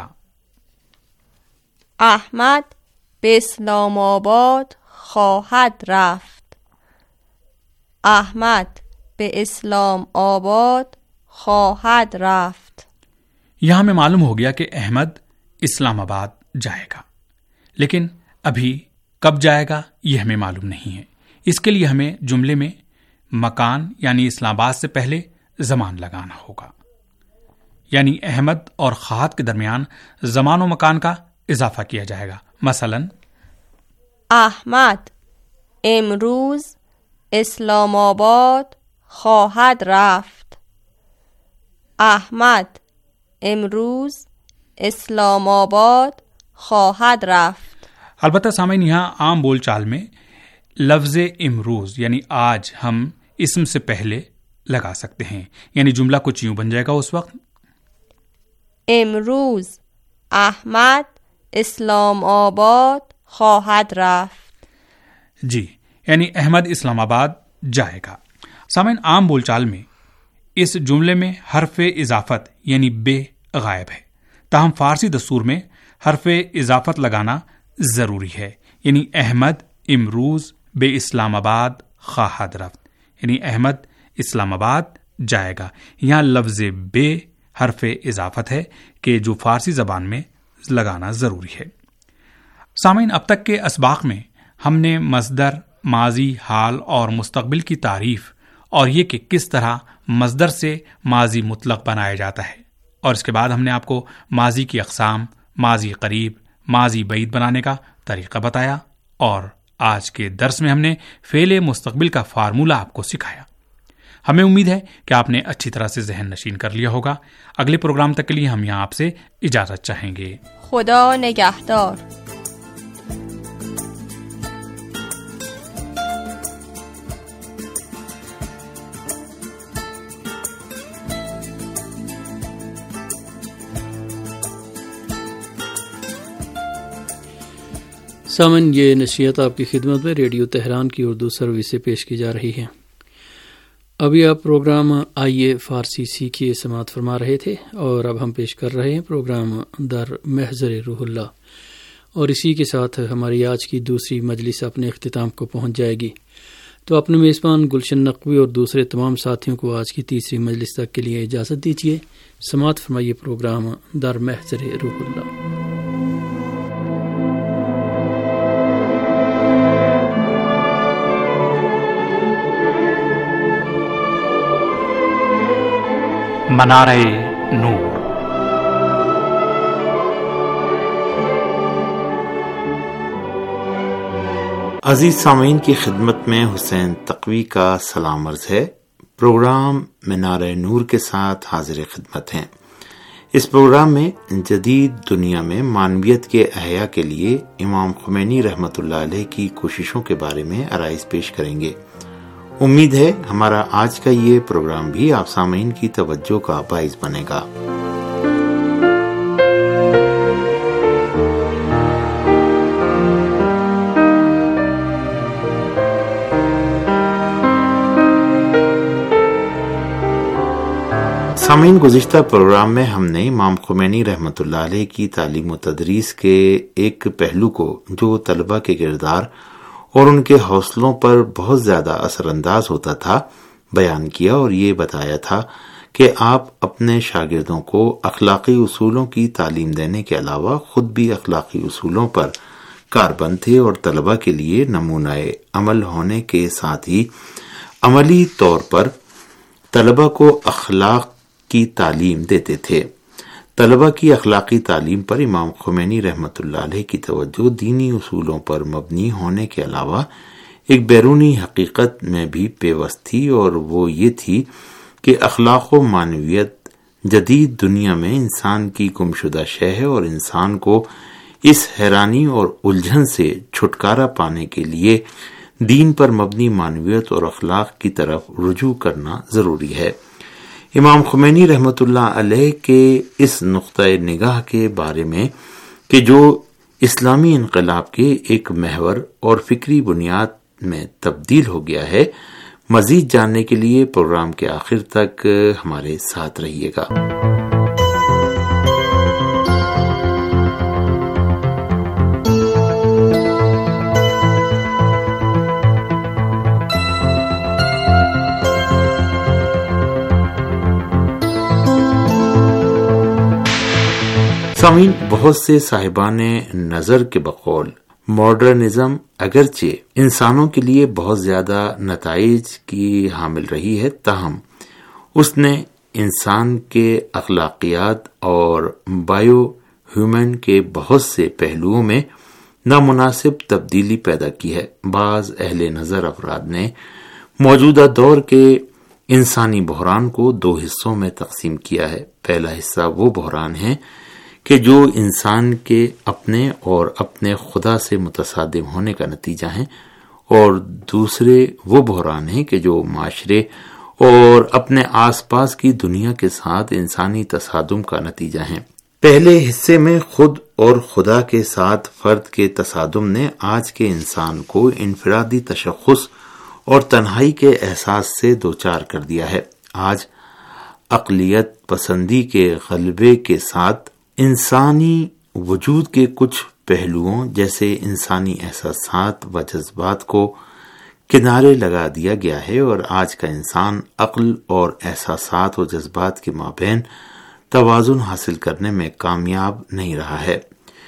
احمد به اسلام آباد خواهد رفت. احمد به اسلام آباد خواهد رفت. یہاں ہمیں معلوم ہو گیا کہ احمد اسلام آباد جائے گا، لیکن ابھی کب جائے گا یہ ہمیں معلوم نہیں ہے۔ اس کے لیے ہمیں جملے میں مکان یعنی اسلام آباد سے پہلے زمان لگانا ہوگا، یعنی احمد اور خواہد کے درمیان زمان و مکان کا اضافہ کیا جائے گا۔ مثلا احمد امروز اسلام آباد خواهد رفت. احمد امروز اسلام آباد خواهد رفت. البتہ سامعین، یہاں عام بول چال میں لفظ امروز یعنی آج ہم اسم سے پہلے لگا سکتے ہیں، یعنی جملہ کچھ یوں بن جائے گا اس وقت: امروز احمد اسلام آباد خواهد رفت. جی، یعنی احمد اسلام آباد جائے گا۔ سامعین، عام بول چال میں اس جملے میں حرف اضافت یعنی بے غائب ہے، تاہم فارسی دستور میں حرف اضافت لگانا ضروری ہے، یعنی احمد امروز بے اسلام آباد خواہد رفت، یعنی احمد اسلام آباد جائے گا۔ یہاں لفظ بے حرف اضافت ہے کہ جو فارسی زبان میں لگانا ضروری ہے۔ سامعین، اب تک کے اسباق میں ہم نے مصدر، ماضی، حال اور مستقبل کی تعریف اور یہ کہ کس طرح مصدر سے ماضی مطلق بنایا جاتا ہے، اور اس کے بعد ہم نے آپ کو ماضی کی اقسام، ماضی قریب، ماضی بعید بنانے کا طریقہ بتایا، اور آج کے درس میں ہم نے فعل مستقبل کا فارمولہ آپ کو سکھایا۔ ہمیں امید ہے کہ آپ نے اچھی طرح سے ذہن نشین کر لیا ہوگا۔ اگلے پروگرام تک کے لیے ہم یہاں آپ سے اجازت چاہیں گے۔ خدا نگہدار۔ سامن، یہ نشریات آپ کی خدمت میں ریڈیو تہران کی اردو سروس سے پیش کی جا رہی ہے۔ ابھی آپ پروگرام آئیے فارسی سیکھیے سماعت فرما رہے تھے، اور اب ہم پیش کر رہے ہیں پروگرام در محضر روح اللہ، اور اسی کے ساتھ ہماری آج کی دوسری مجلس اپنے اختتام کو پہنچ جائے گی۔ تو اپنے میزبان گلشن نقوی اور دوسرے تمام ساتھیوں کو آج کی تیسری مجلس تک کے لیے اجازت دیجیے۔ سماعت فرمائیے پروگرام در محضر روح اللہ۔ منارہ نور۔ عزیز سامعین کی خدمت میں حسین تقوی کا سلام عرض ہے۔ پروگرام منارہ نور کے ساتھ حاضر خدمت ہیں۔ اس پروگرام میں جدید دنیا میں معنویت کے احیاء کے لیے امام خمینی رحمۃ اللہ علیہ کی کوششوں کے بارے میں آرائز پیش کریں گے۔ امید ہے ہمارا آج کا یہ پروگرام بھی آپ سامعین کی توجہ کا باعث بنے گا۔ سامعین، گزشتہ پروگرام میں ہم نے امام خمینی رحمۃ اللہ علیہ کی تعلیم و تدریس کے ایک پہلو کو، جو طلبہ کے کردار اور ان کے حوصلوں پر بہت زیادہ اثر انداز ہوتا تھا، بیان کیا، اور یہ بتایا تھا کہ آپ اپنے شاگردوں کو اخلاقی اصولوں کی تعلیم دینے کے علاوہ خود بھی اخلاقی اصولوں پر کاربند تھے، اور طلبہ کے لیے نمونہ عمل ہونے کے ساتھ ہی عملی طور پر طلبہ کو اخلاق کی تعلیم دیتے تھے۔ طلبہ کی اخلاقی تعلیم پر امام خمینی رحمۃ اللہ علیہ کی توجہ دینی اصولوں پر مبنی ہونے کے علاوہ ایک بیرونی حقیقت میں بھی پیوست تھی، اور وہ یہ تھی کہ اخلاق و معنویت جدید دنیا میں انسان کی گمشدہ شے ہے، اور انسان کو اس حیرانی اور الجھن سے چھٹکارا پانے کے لیے دین پر مبنی معنویت اور اخلاق کی طرف رجوع کرنا ضروری ہے۔ امام خمینی رحمۃ اللہ علیہ کے اس نقطۂ نگاہ کے بارے میں کہ جو اسلامی انقلاب کے ایک محور اور فکری بنیاد میں تبدیل ہو گیا ہے، مزید جاننے کے لیے پروگرام کے آخر تک ہمارے ساتھ رہیے گا۔ سامعین، بہت سے صاحبان نظر کے بقول ماڈرنزم اگرچہ انسانوں کے لیے بہت زیادہ نتائج کی حامل رہی ہے، تاہم اس نے انسان کے اخلاقیات اور بایو ہیومن کے بہت سے پہلوؤں میں نامناسب تبدیلی پیدا کی ہے۔ بعض اہل نظر افراد نے موجودہ دور کے انسانی بحران کو دو حصوں میں تقسیم کیا ہے۔ پہلا حصہ وہ بحران ہے کہ جو انسان کے اپنے اور اپنے خدا سے متصادم ہونے کا نتیجہ ہیں، اور دوسرے وہ بحران ہیں کہ جو معاشرے اور اپنے آس پاس کی دنیا کے ساتھ انسانی تصادم کا نتیجہ ہیں۔ پہلے حصے میں خود اور خدا کے ساتھ فرد کے تصادم نے آج کے انسان کو انفرادی تشخص اور تنہائی کے احساس سے دوچار کر دیا ہے۔ آج اقلیت پسندی کے غلبے کے ساتھ انسانی وجود کے کچھ پہلوؤں جیسے انسانی احساسات و جذبات کو کنارے لگا دیا گیا ہے، اور آج کا انسان عقل اور احساسات و جذبات کے مابین توازن حاصل کرنے میں کامیاب نہیں رہا ہے۔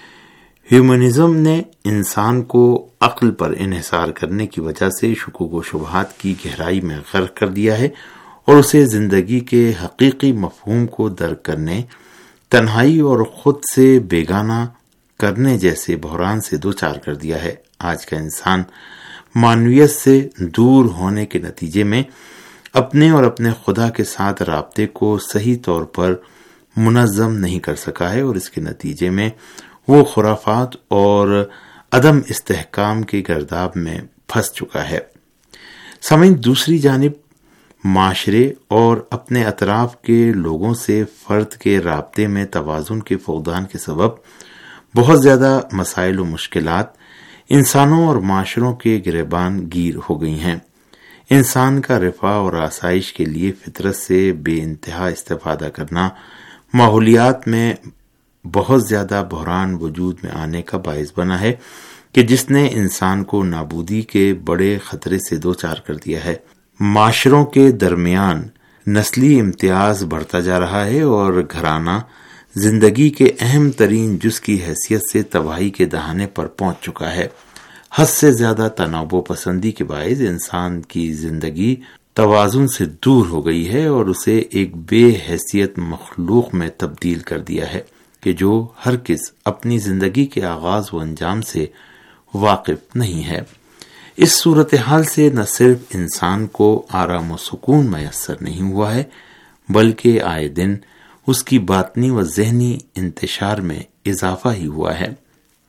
ہیومنزم نے انسان کو عقل پر انحصار کرنے کی وجہ سے شکوک و شبہات کی گہرائی میں غرق کر دیا ہے، اور اسے زندگی کے حقیقی مفہوم کو درک کرنے، تنہائی اور خود سے بیگانہ کرنے جیسے بحران سے دوچار کر دیا ہے۔ آج کا انسان معنویت سے دور ہونے کے نتیجے میں اپنے اور اپنے خدا کے ساتھ رابطے کو صحیح طور پر منظم نہیں کر سکا ہے، اور اس کے نتیجے میں وہ خرافات اور عدم استحکام کے گرداب میں پھنس چکا ہے۔ سامعین، دوسری جانب معاشرے اور اپنے اطراف کے لوگوں سے فرد کے رابطے میں توازن کے فقدان کے سبب بہت زیادہ مسائل و مشکلات انسانوں اور معاشروں کے گریبان گیر ہو گئی ہیں۔ انسان کا رفاہ اور آسائش کے لیے فطرت سے بے انتہا استفادہ کرنا ماحولیات میں بہت زیادہ بحران وجود میں آنے کا باعث بنا ہے کہ جس نے انسان کو نابودی کے بڑے خطرے سے دوچار کر دیا ہے۔ معاشروں کے درمیان نسلی امتیاز بڑھتا جا رہا ہے، اور گھرانہ زندگی کے اہم ترین جز کی حیثیت سے تباہی کے دہانے پر پہنچ چکا ہے۔ حد سے زیادہ تنوع پسندی کے باعث انسان کی زندگی توازن سے دور ہو گئی ہے، اور اسے ایک بے حیثیت مخلوق میں تبدیل کر دیا ہے کہ جو ہرگز اپنی زندگی کے آغاز و انجام سے واقف نہیں ہے۔ اس صورتحال سے نہ صرف انسان کو آرام و سکون میسر نہیں ہوا ہے، بلکہ آئے دن اس کی باطنی و ذہنی انتشار میں اضافہ ہی ہوا ہے،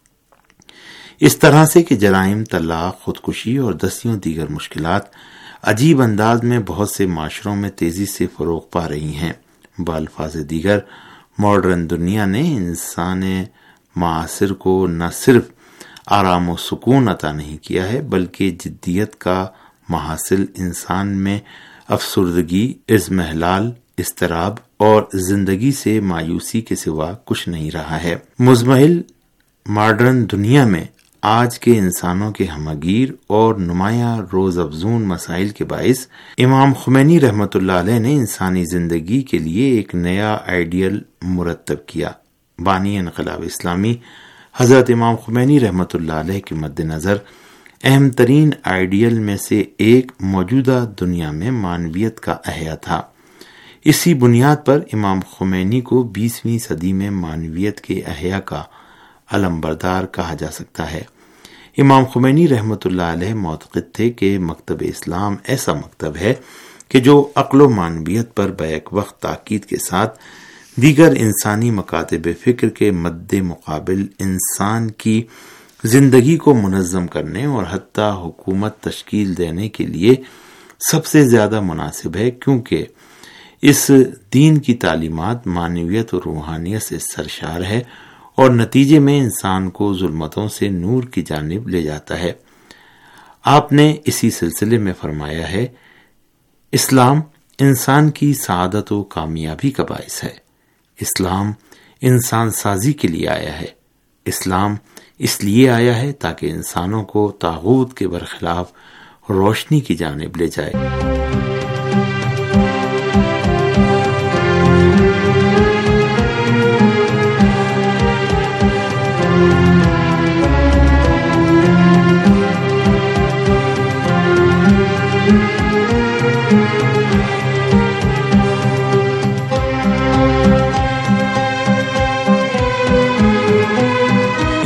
اس طرح سے کہ جرائم، طلاق، خودکشی اور دسیوں دیگر مشکلات عجیب انداز میں بہت سے معاشروں میں تیزی سے فروغ پا رہی ہیں۔ بالفاظ دیگر، ماڈرن دنیا نے انسان معاصر کو نہ صرف آرام و سکون عطا نہیں کیا ہے، بلکہ جدیت کا محاصل انسان میں افسردگی، اضمحلال، اضطراب اور زندگی سے مایوسی کے سوا کچھ نہیں رہا ہے۔ مزمحل ماڈرن دنیا میں آج کے انسانوں کے ہمگیر اور نمایاں روز افزون مسائل کے باعث امام خمینی رحمۃ اللہ علیہ نے انسانی زندگی کے لیے ایک نیا آئیڈیل مرتب کیا۔ بانی انقلاب اسلامی حضرت امام خمینی رحمۃ اللہ علیہ کے مد نظر اہم ترین آئیڈیل میں سے ایک موجودہ دنیا میں معنویت کا احیا تھا۔ اسی بنیاد پر امام خمینی کو بیسویں صدی میں معنویت کے احیا کا علم بردار کہا جا سکتا ہے۔ امام خمینی رحمۃ اللہ علیہ معتقد تھے کہ مکتب اسلام ایسا مکتب ہے کہ جو عقل و معنویت پر بیک وقت تاکید کے ساتھ دیگر انسانی مکاتب فکر کے مد مقابل انسان کی زندگی کو منظم کرنے اور حتی حکومت تشکیل دینے کے لیے سب سے زیادہ مناسب ہے، کیونکہ اس دین کی تعلیمات معنویت اور روحانیت سے سرشار ہے اور نتیجے میں انسان کو ظلمتوں سے نور کی جانب لے جاتا ہے۔ آپ نے اسی سلسلے میں فرمایا ہے، اسلام انسان کی سعادت و کامیابی کا باعث ہے، اسلام انسان سازی کے لیے آیا ہے، اسلام اس لیے آیا ہے تاکہ انسانوں کو طاغوت کے برخلاف روشنی کی جانب لے جائے۔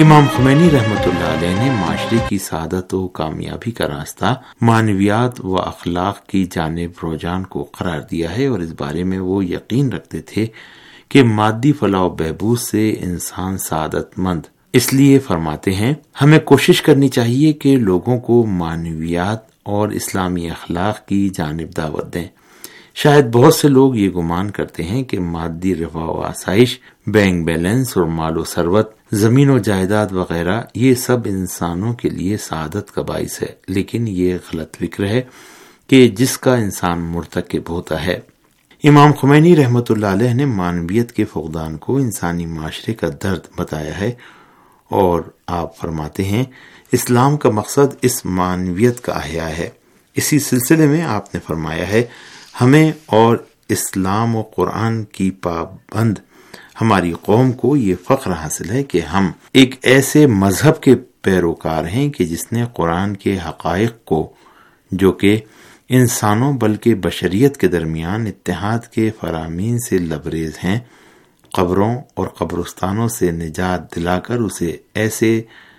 امام خمینی رحمۃ اللہ علیہ نے معاشرے کی سعادت و کامیابی کا راستہ معنویات و اخلاق کی جانب رجحان کو قرار دیا ہے، اور اس بارے میں وہ یقین رکھتے تھے کہ مادی فلاح و بہبود سے انسان سعادت مند اس لیے فرماتے ہیں ہمیں کوشش کرنی چاہیے کہ لوگوں کو معنویات اور اسلامی اخلاق کی جانب دعوت دیں۔ شاید بہت سے لوگ یہ گمان کرتے ہیں کہ مادی رفاہ و آسائش، بینک بیلنس اور مال و ثروت، زمین و جائیداد وغیرہ یہ سب انسانوں کے لیے سعادت کا باعث ہے، لیکن یہ غلط فکر ہے کہ جس کا انسان مرتکب ہوتا ہے۔ امام خمینی رحمۃ اللہ علیہ نے معنویت کے فقدان کو انسانی معاشرے کا درد بتایا ہے، اور آپ فرماتے ہیں اسلام کا مقصد اس معنویت کا احیاء ہے۔ اسی سلسلے میں آپ نے فرمایا ہے ہمیں اور اسلام و قرآن کی پابند ہماری قوم کو یہ فخر حاصل ہے کہ ہم ایک ایسے مذہب کے پیروکار ہیں کہ جس نے قرآن کے حقائق کو، جو کہ انسانوں بلکہ بشریت کے درمیان اتحاد کے فرامین سے لبریز ہیں، قبروں اور قبرستانوں سے نجات دلا کر اسے ایسے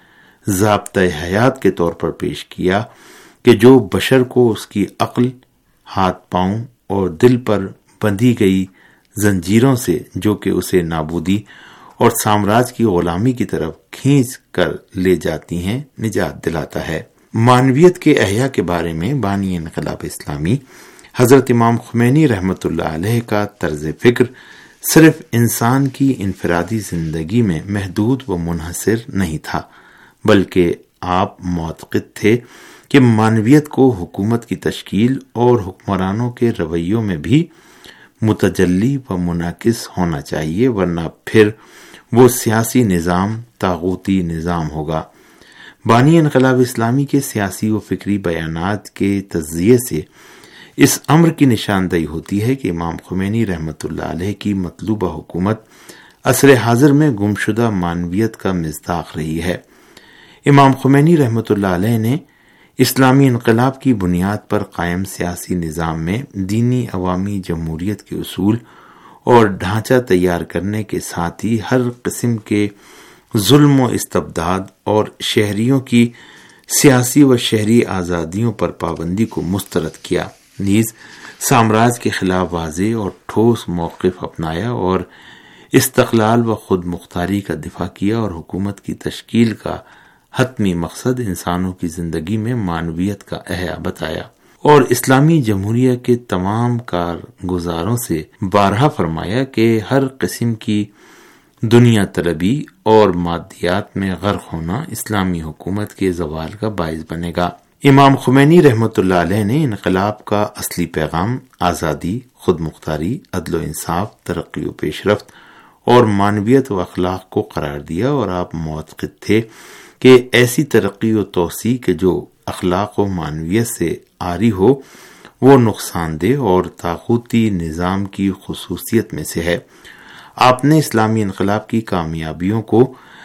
ضابطۂ حیات کے طور پر پیش کیا کہ جو بشر کو اس کی عقل، ہاتھ پاؤں اور دل پر بندھی گئی زنجیروں سے، جو کہ اسے نابودی اور سامراج کی غلامی کی طرف کھینچ کر لے جاتی ہیں، نجات دلاتا ہے۔ معنویت کے احیاء کے بارے میں بانی انقلاب اسلامی حضرت امام خمینی رحمۃ اللہ علیہ کا طرز فکر صرف انسان کی انفرادی زندگی میں محدود و منحصر نہیں تھا، بلکہ آپ معتقد تھے کہ معنویت کو حکومت کی تشکیل اور حکمرانوں کے رویوں میں بھی متجلی و منعکس ہونا چاہیے، ورنہ پھر وہ سیاسی نظام طاغوتی نظام ہوگا۔ بانی انقلاب اسلامی کے سیاسی و فکری بیانات کے تجزیے سے اس امر کی نشاندہی ہوتی ہے کہ امام خمینی رحمۃ اللہ علیہ کی مطلوبہ حکومت عصر حاضر میں گمشدہ معنویت کا مصداق رہی ہے۔ امام خمینی رحمۃ اللہ علیہ نے اسلامی انقلاب کی بنیاد پر قائم سیاسی نظام میں دینی عوامی جمہوریت کے اصول اور ڈھانچہ تیار کرنے کے ساتھ ہی ہر قسم کے ظلم و استبداد اور شہریوں کی سیاسی و شہری آزادیوں پر پابندی کو مسترد کیا، نیز سامراج کے خلاف واضح اور ٹھوس موقف اپنایا اور استقلال و خود مختاری کا دفاع کیا، اور حکومت کی تشکیل کا حتمی مقصد انسانوں کی زندگی میں معنویت کا احیاء بتایا، اور اسلامی جمہوریہ کے تمام کارگزاروں سے بارہا فرمایا کہ ہر قسم کی دنیا طلبی اور مادیات میں غرق ہونا اسلامی حکومت کے زوال کا باعث بنے گا۔ امام خمینی رحمۃ اللہ علیہ نے انقلاب کا اصلی پیغام آزادی، خود مختاری، عدل و انصاف، ترقی و پیش رفت اور معنویت و اخلاق کو قرار دیا، اور آپ معتقد تھے کہ ایسی ترقی و توسیع کے جو اخلاق و معنویت سے عاری ہو وہ نقصان دہ اور طاغوتی نظام کی خصوصیت میں سے ہے۔ آپ نے اسلامی انقلاب کی کامیابیوں کو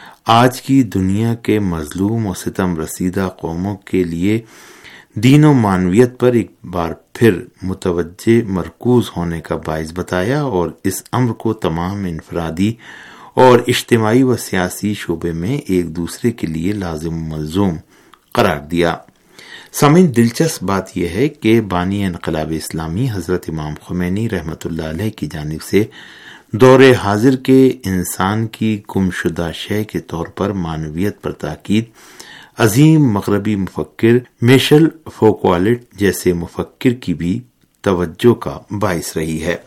آج کی دنیا کے مظلوم و ستم رسیدہ قوموں کے لیے دین و معنویت پر ایک بار پھر متوجہ مرکوز ہونے کا باعث بتایا، اور اس امر کو تمام انفرادی اور اجتماعی و سیاسی شعبے میں ایک دوسرے کے لیے لازم و ملزوم قرار دیا۔ سامعین، دلچسپ بات یہ ہے کہ بانی انقلاب اسلامی حضرت امام خمینی رحمۃ اللہ علیہ کی جانب سے دور حاضر کے انسان کی گمشدہ شے کے طور پر معنویت پر تاکید عظیم مغربی مفکر میشل فوکوالٹ جیسے مفکر کی بھی توجہ کا باعث رہی ہے۔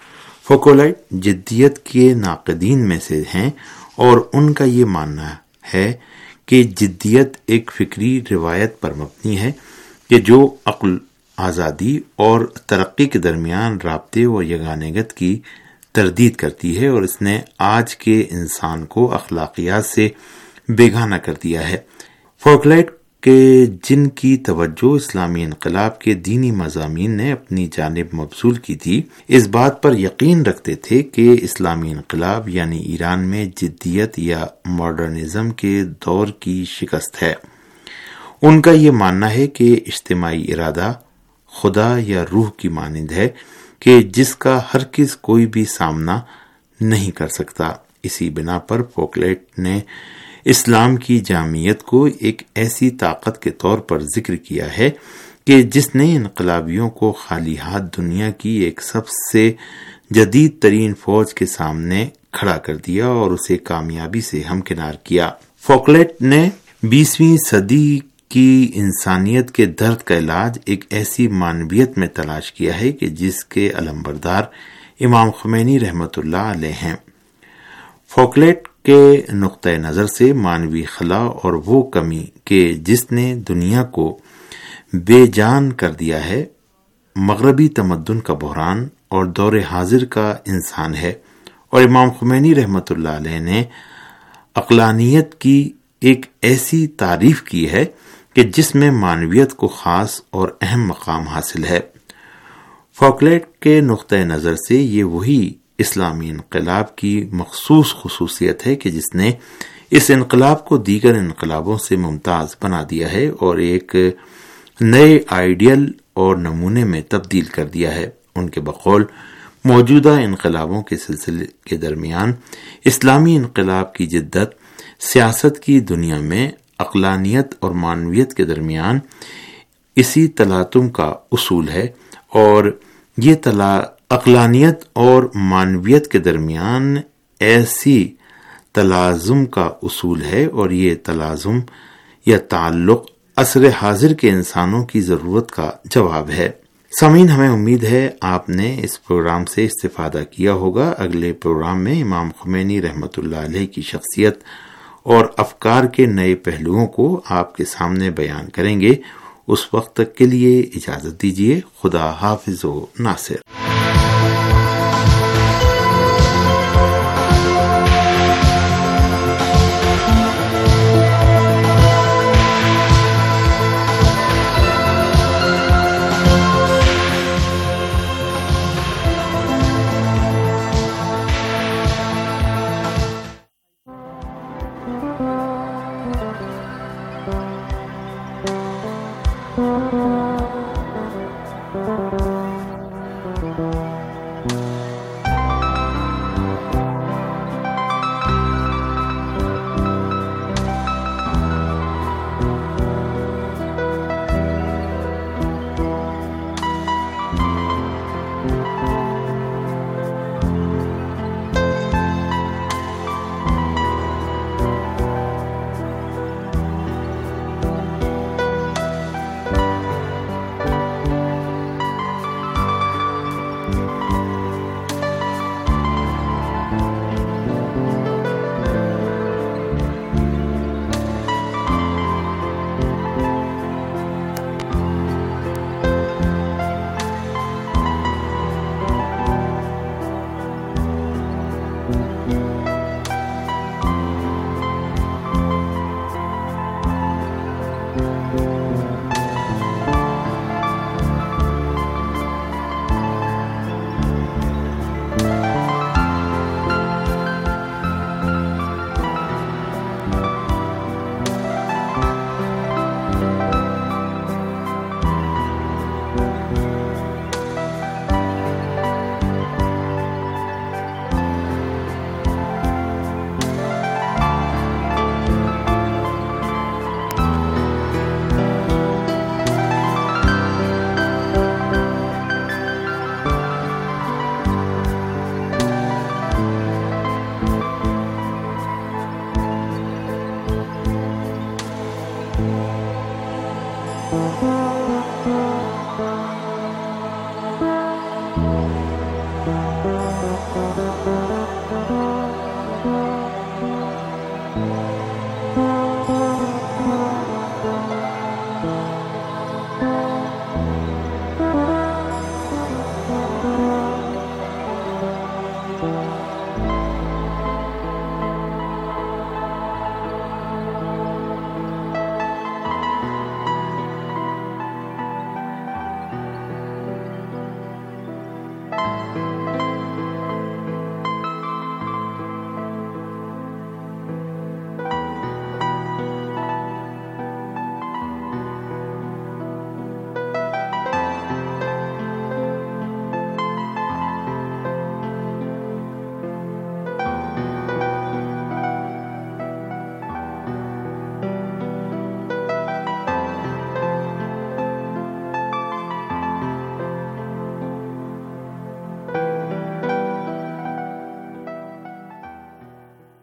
فوکوالٹ جدیت کے ناقدین میں سے ہیں، اور ان کا یہ ماننا ہے کہ جدیت ایک فکری روایت پر مبنی ہے کہ جو عقل، آزادی اور ترقی کے درمیان رابطے و یگانگت کی تردید کرتی ہے، اور اس نے آج کے انسان کو اخلاقیات سے بیگانہ کر دیا ہے۔ فوکوالٹ کہ جن کی توجہ اسلامی انقلاب کے دینی مضامین نے اپنی جانب مبذول کی تھی، اس بات پر یقین رکھتے تھے کہ اسلامی انقلاب یعنی ایران میں جدیت یا ماڈرنزم کے دور کی شکست ہے۔ ان کا یہ ماننا ہے کہ اجتماعی ارادہ خدا یا روح کی مانند ہے کہ جس کا ہرگز کوئی بھی سامنا نہیں کر سکتا۔ اسی بنا پر فوکوالٹ نے اسلام کی جامعیت کو ایک ایسی طاقت کے طور پر ذکر کیا ہے کہ جس نے انقلابیوں کو خالی ہاتھ دنیا کی ایک سب سے جدید ترین فوج کے سامنے کھڑا کر دیا اور اسے کامیابی سے ہمکنار کیا۔ فوکلیٹ نے بیسویں صدی کی انسانیت کے درد کا علاج ایک ایسی معنویت میں تلاش کیا ہے کہ جس کے علمبردار امام خمینی رحمت اللہ علیہ ہیں۔ فوکلیٹ کے نقطۂ نظر سے مانوی خلا اور وہ کمی کہ جس نے دنیا کو بے جان کر دیا ہے، مغربی تمدن کا بحران اور دور حاضر کا انسان ہے، اور امام خمینی رحمت اللہ علیہ نے عقلانیت کی ایک ایسی تعریف کی ہے کہ جس میں معنویت کو خاص اور اہم مقام حاصل ہے۔ فوکلیٹ کے نقطۂ نظر سے یہ وہی اسلامی انقلاب کی مخصوص خصوصیت ہے کہ جس نے اس انقلاب کو دیگر انقلابوں سے ممتاز بنا دیا ہے اور ایک نئے آئیڈیل اور نمونے میں تبدیل کر دیا ہے۔ ان کے بقول موجودہ انقلابوں کے سلسلے کے درمیان اسلامی انقلاب کی جدت سیاست کی دنیا میں عقلانیت اور معنویت کے درمیان اسی تلاطم کا اصول ہے، اور یہ تلا عقلانیت اور معنویت کے درمیان ایسی تلازم کا اصول ہے، اور یہ تلازم یا تعلق عصر حاضر کے انسانوں کی ضرورت کا جواب ہے۔ سامعین، ہمیں امید ہے آپ نے اس پروگرام سے استفادہ کیا ہوگا۔ اگلے پروگرام میں امام خمینی رحمت اللہ علیہ کی شخصیت اور افکار کے نئے پہلوؤں کو آپ کے سامنے بیان کریں گے۔ اس وقت تک کے لیے اجازت دیجیے۔ خدا حافظ و ناصر۔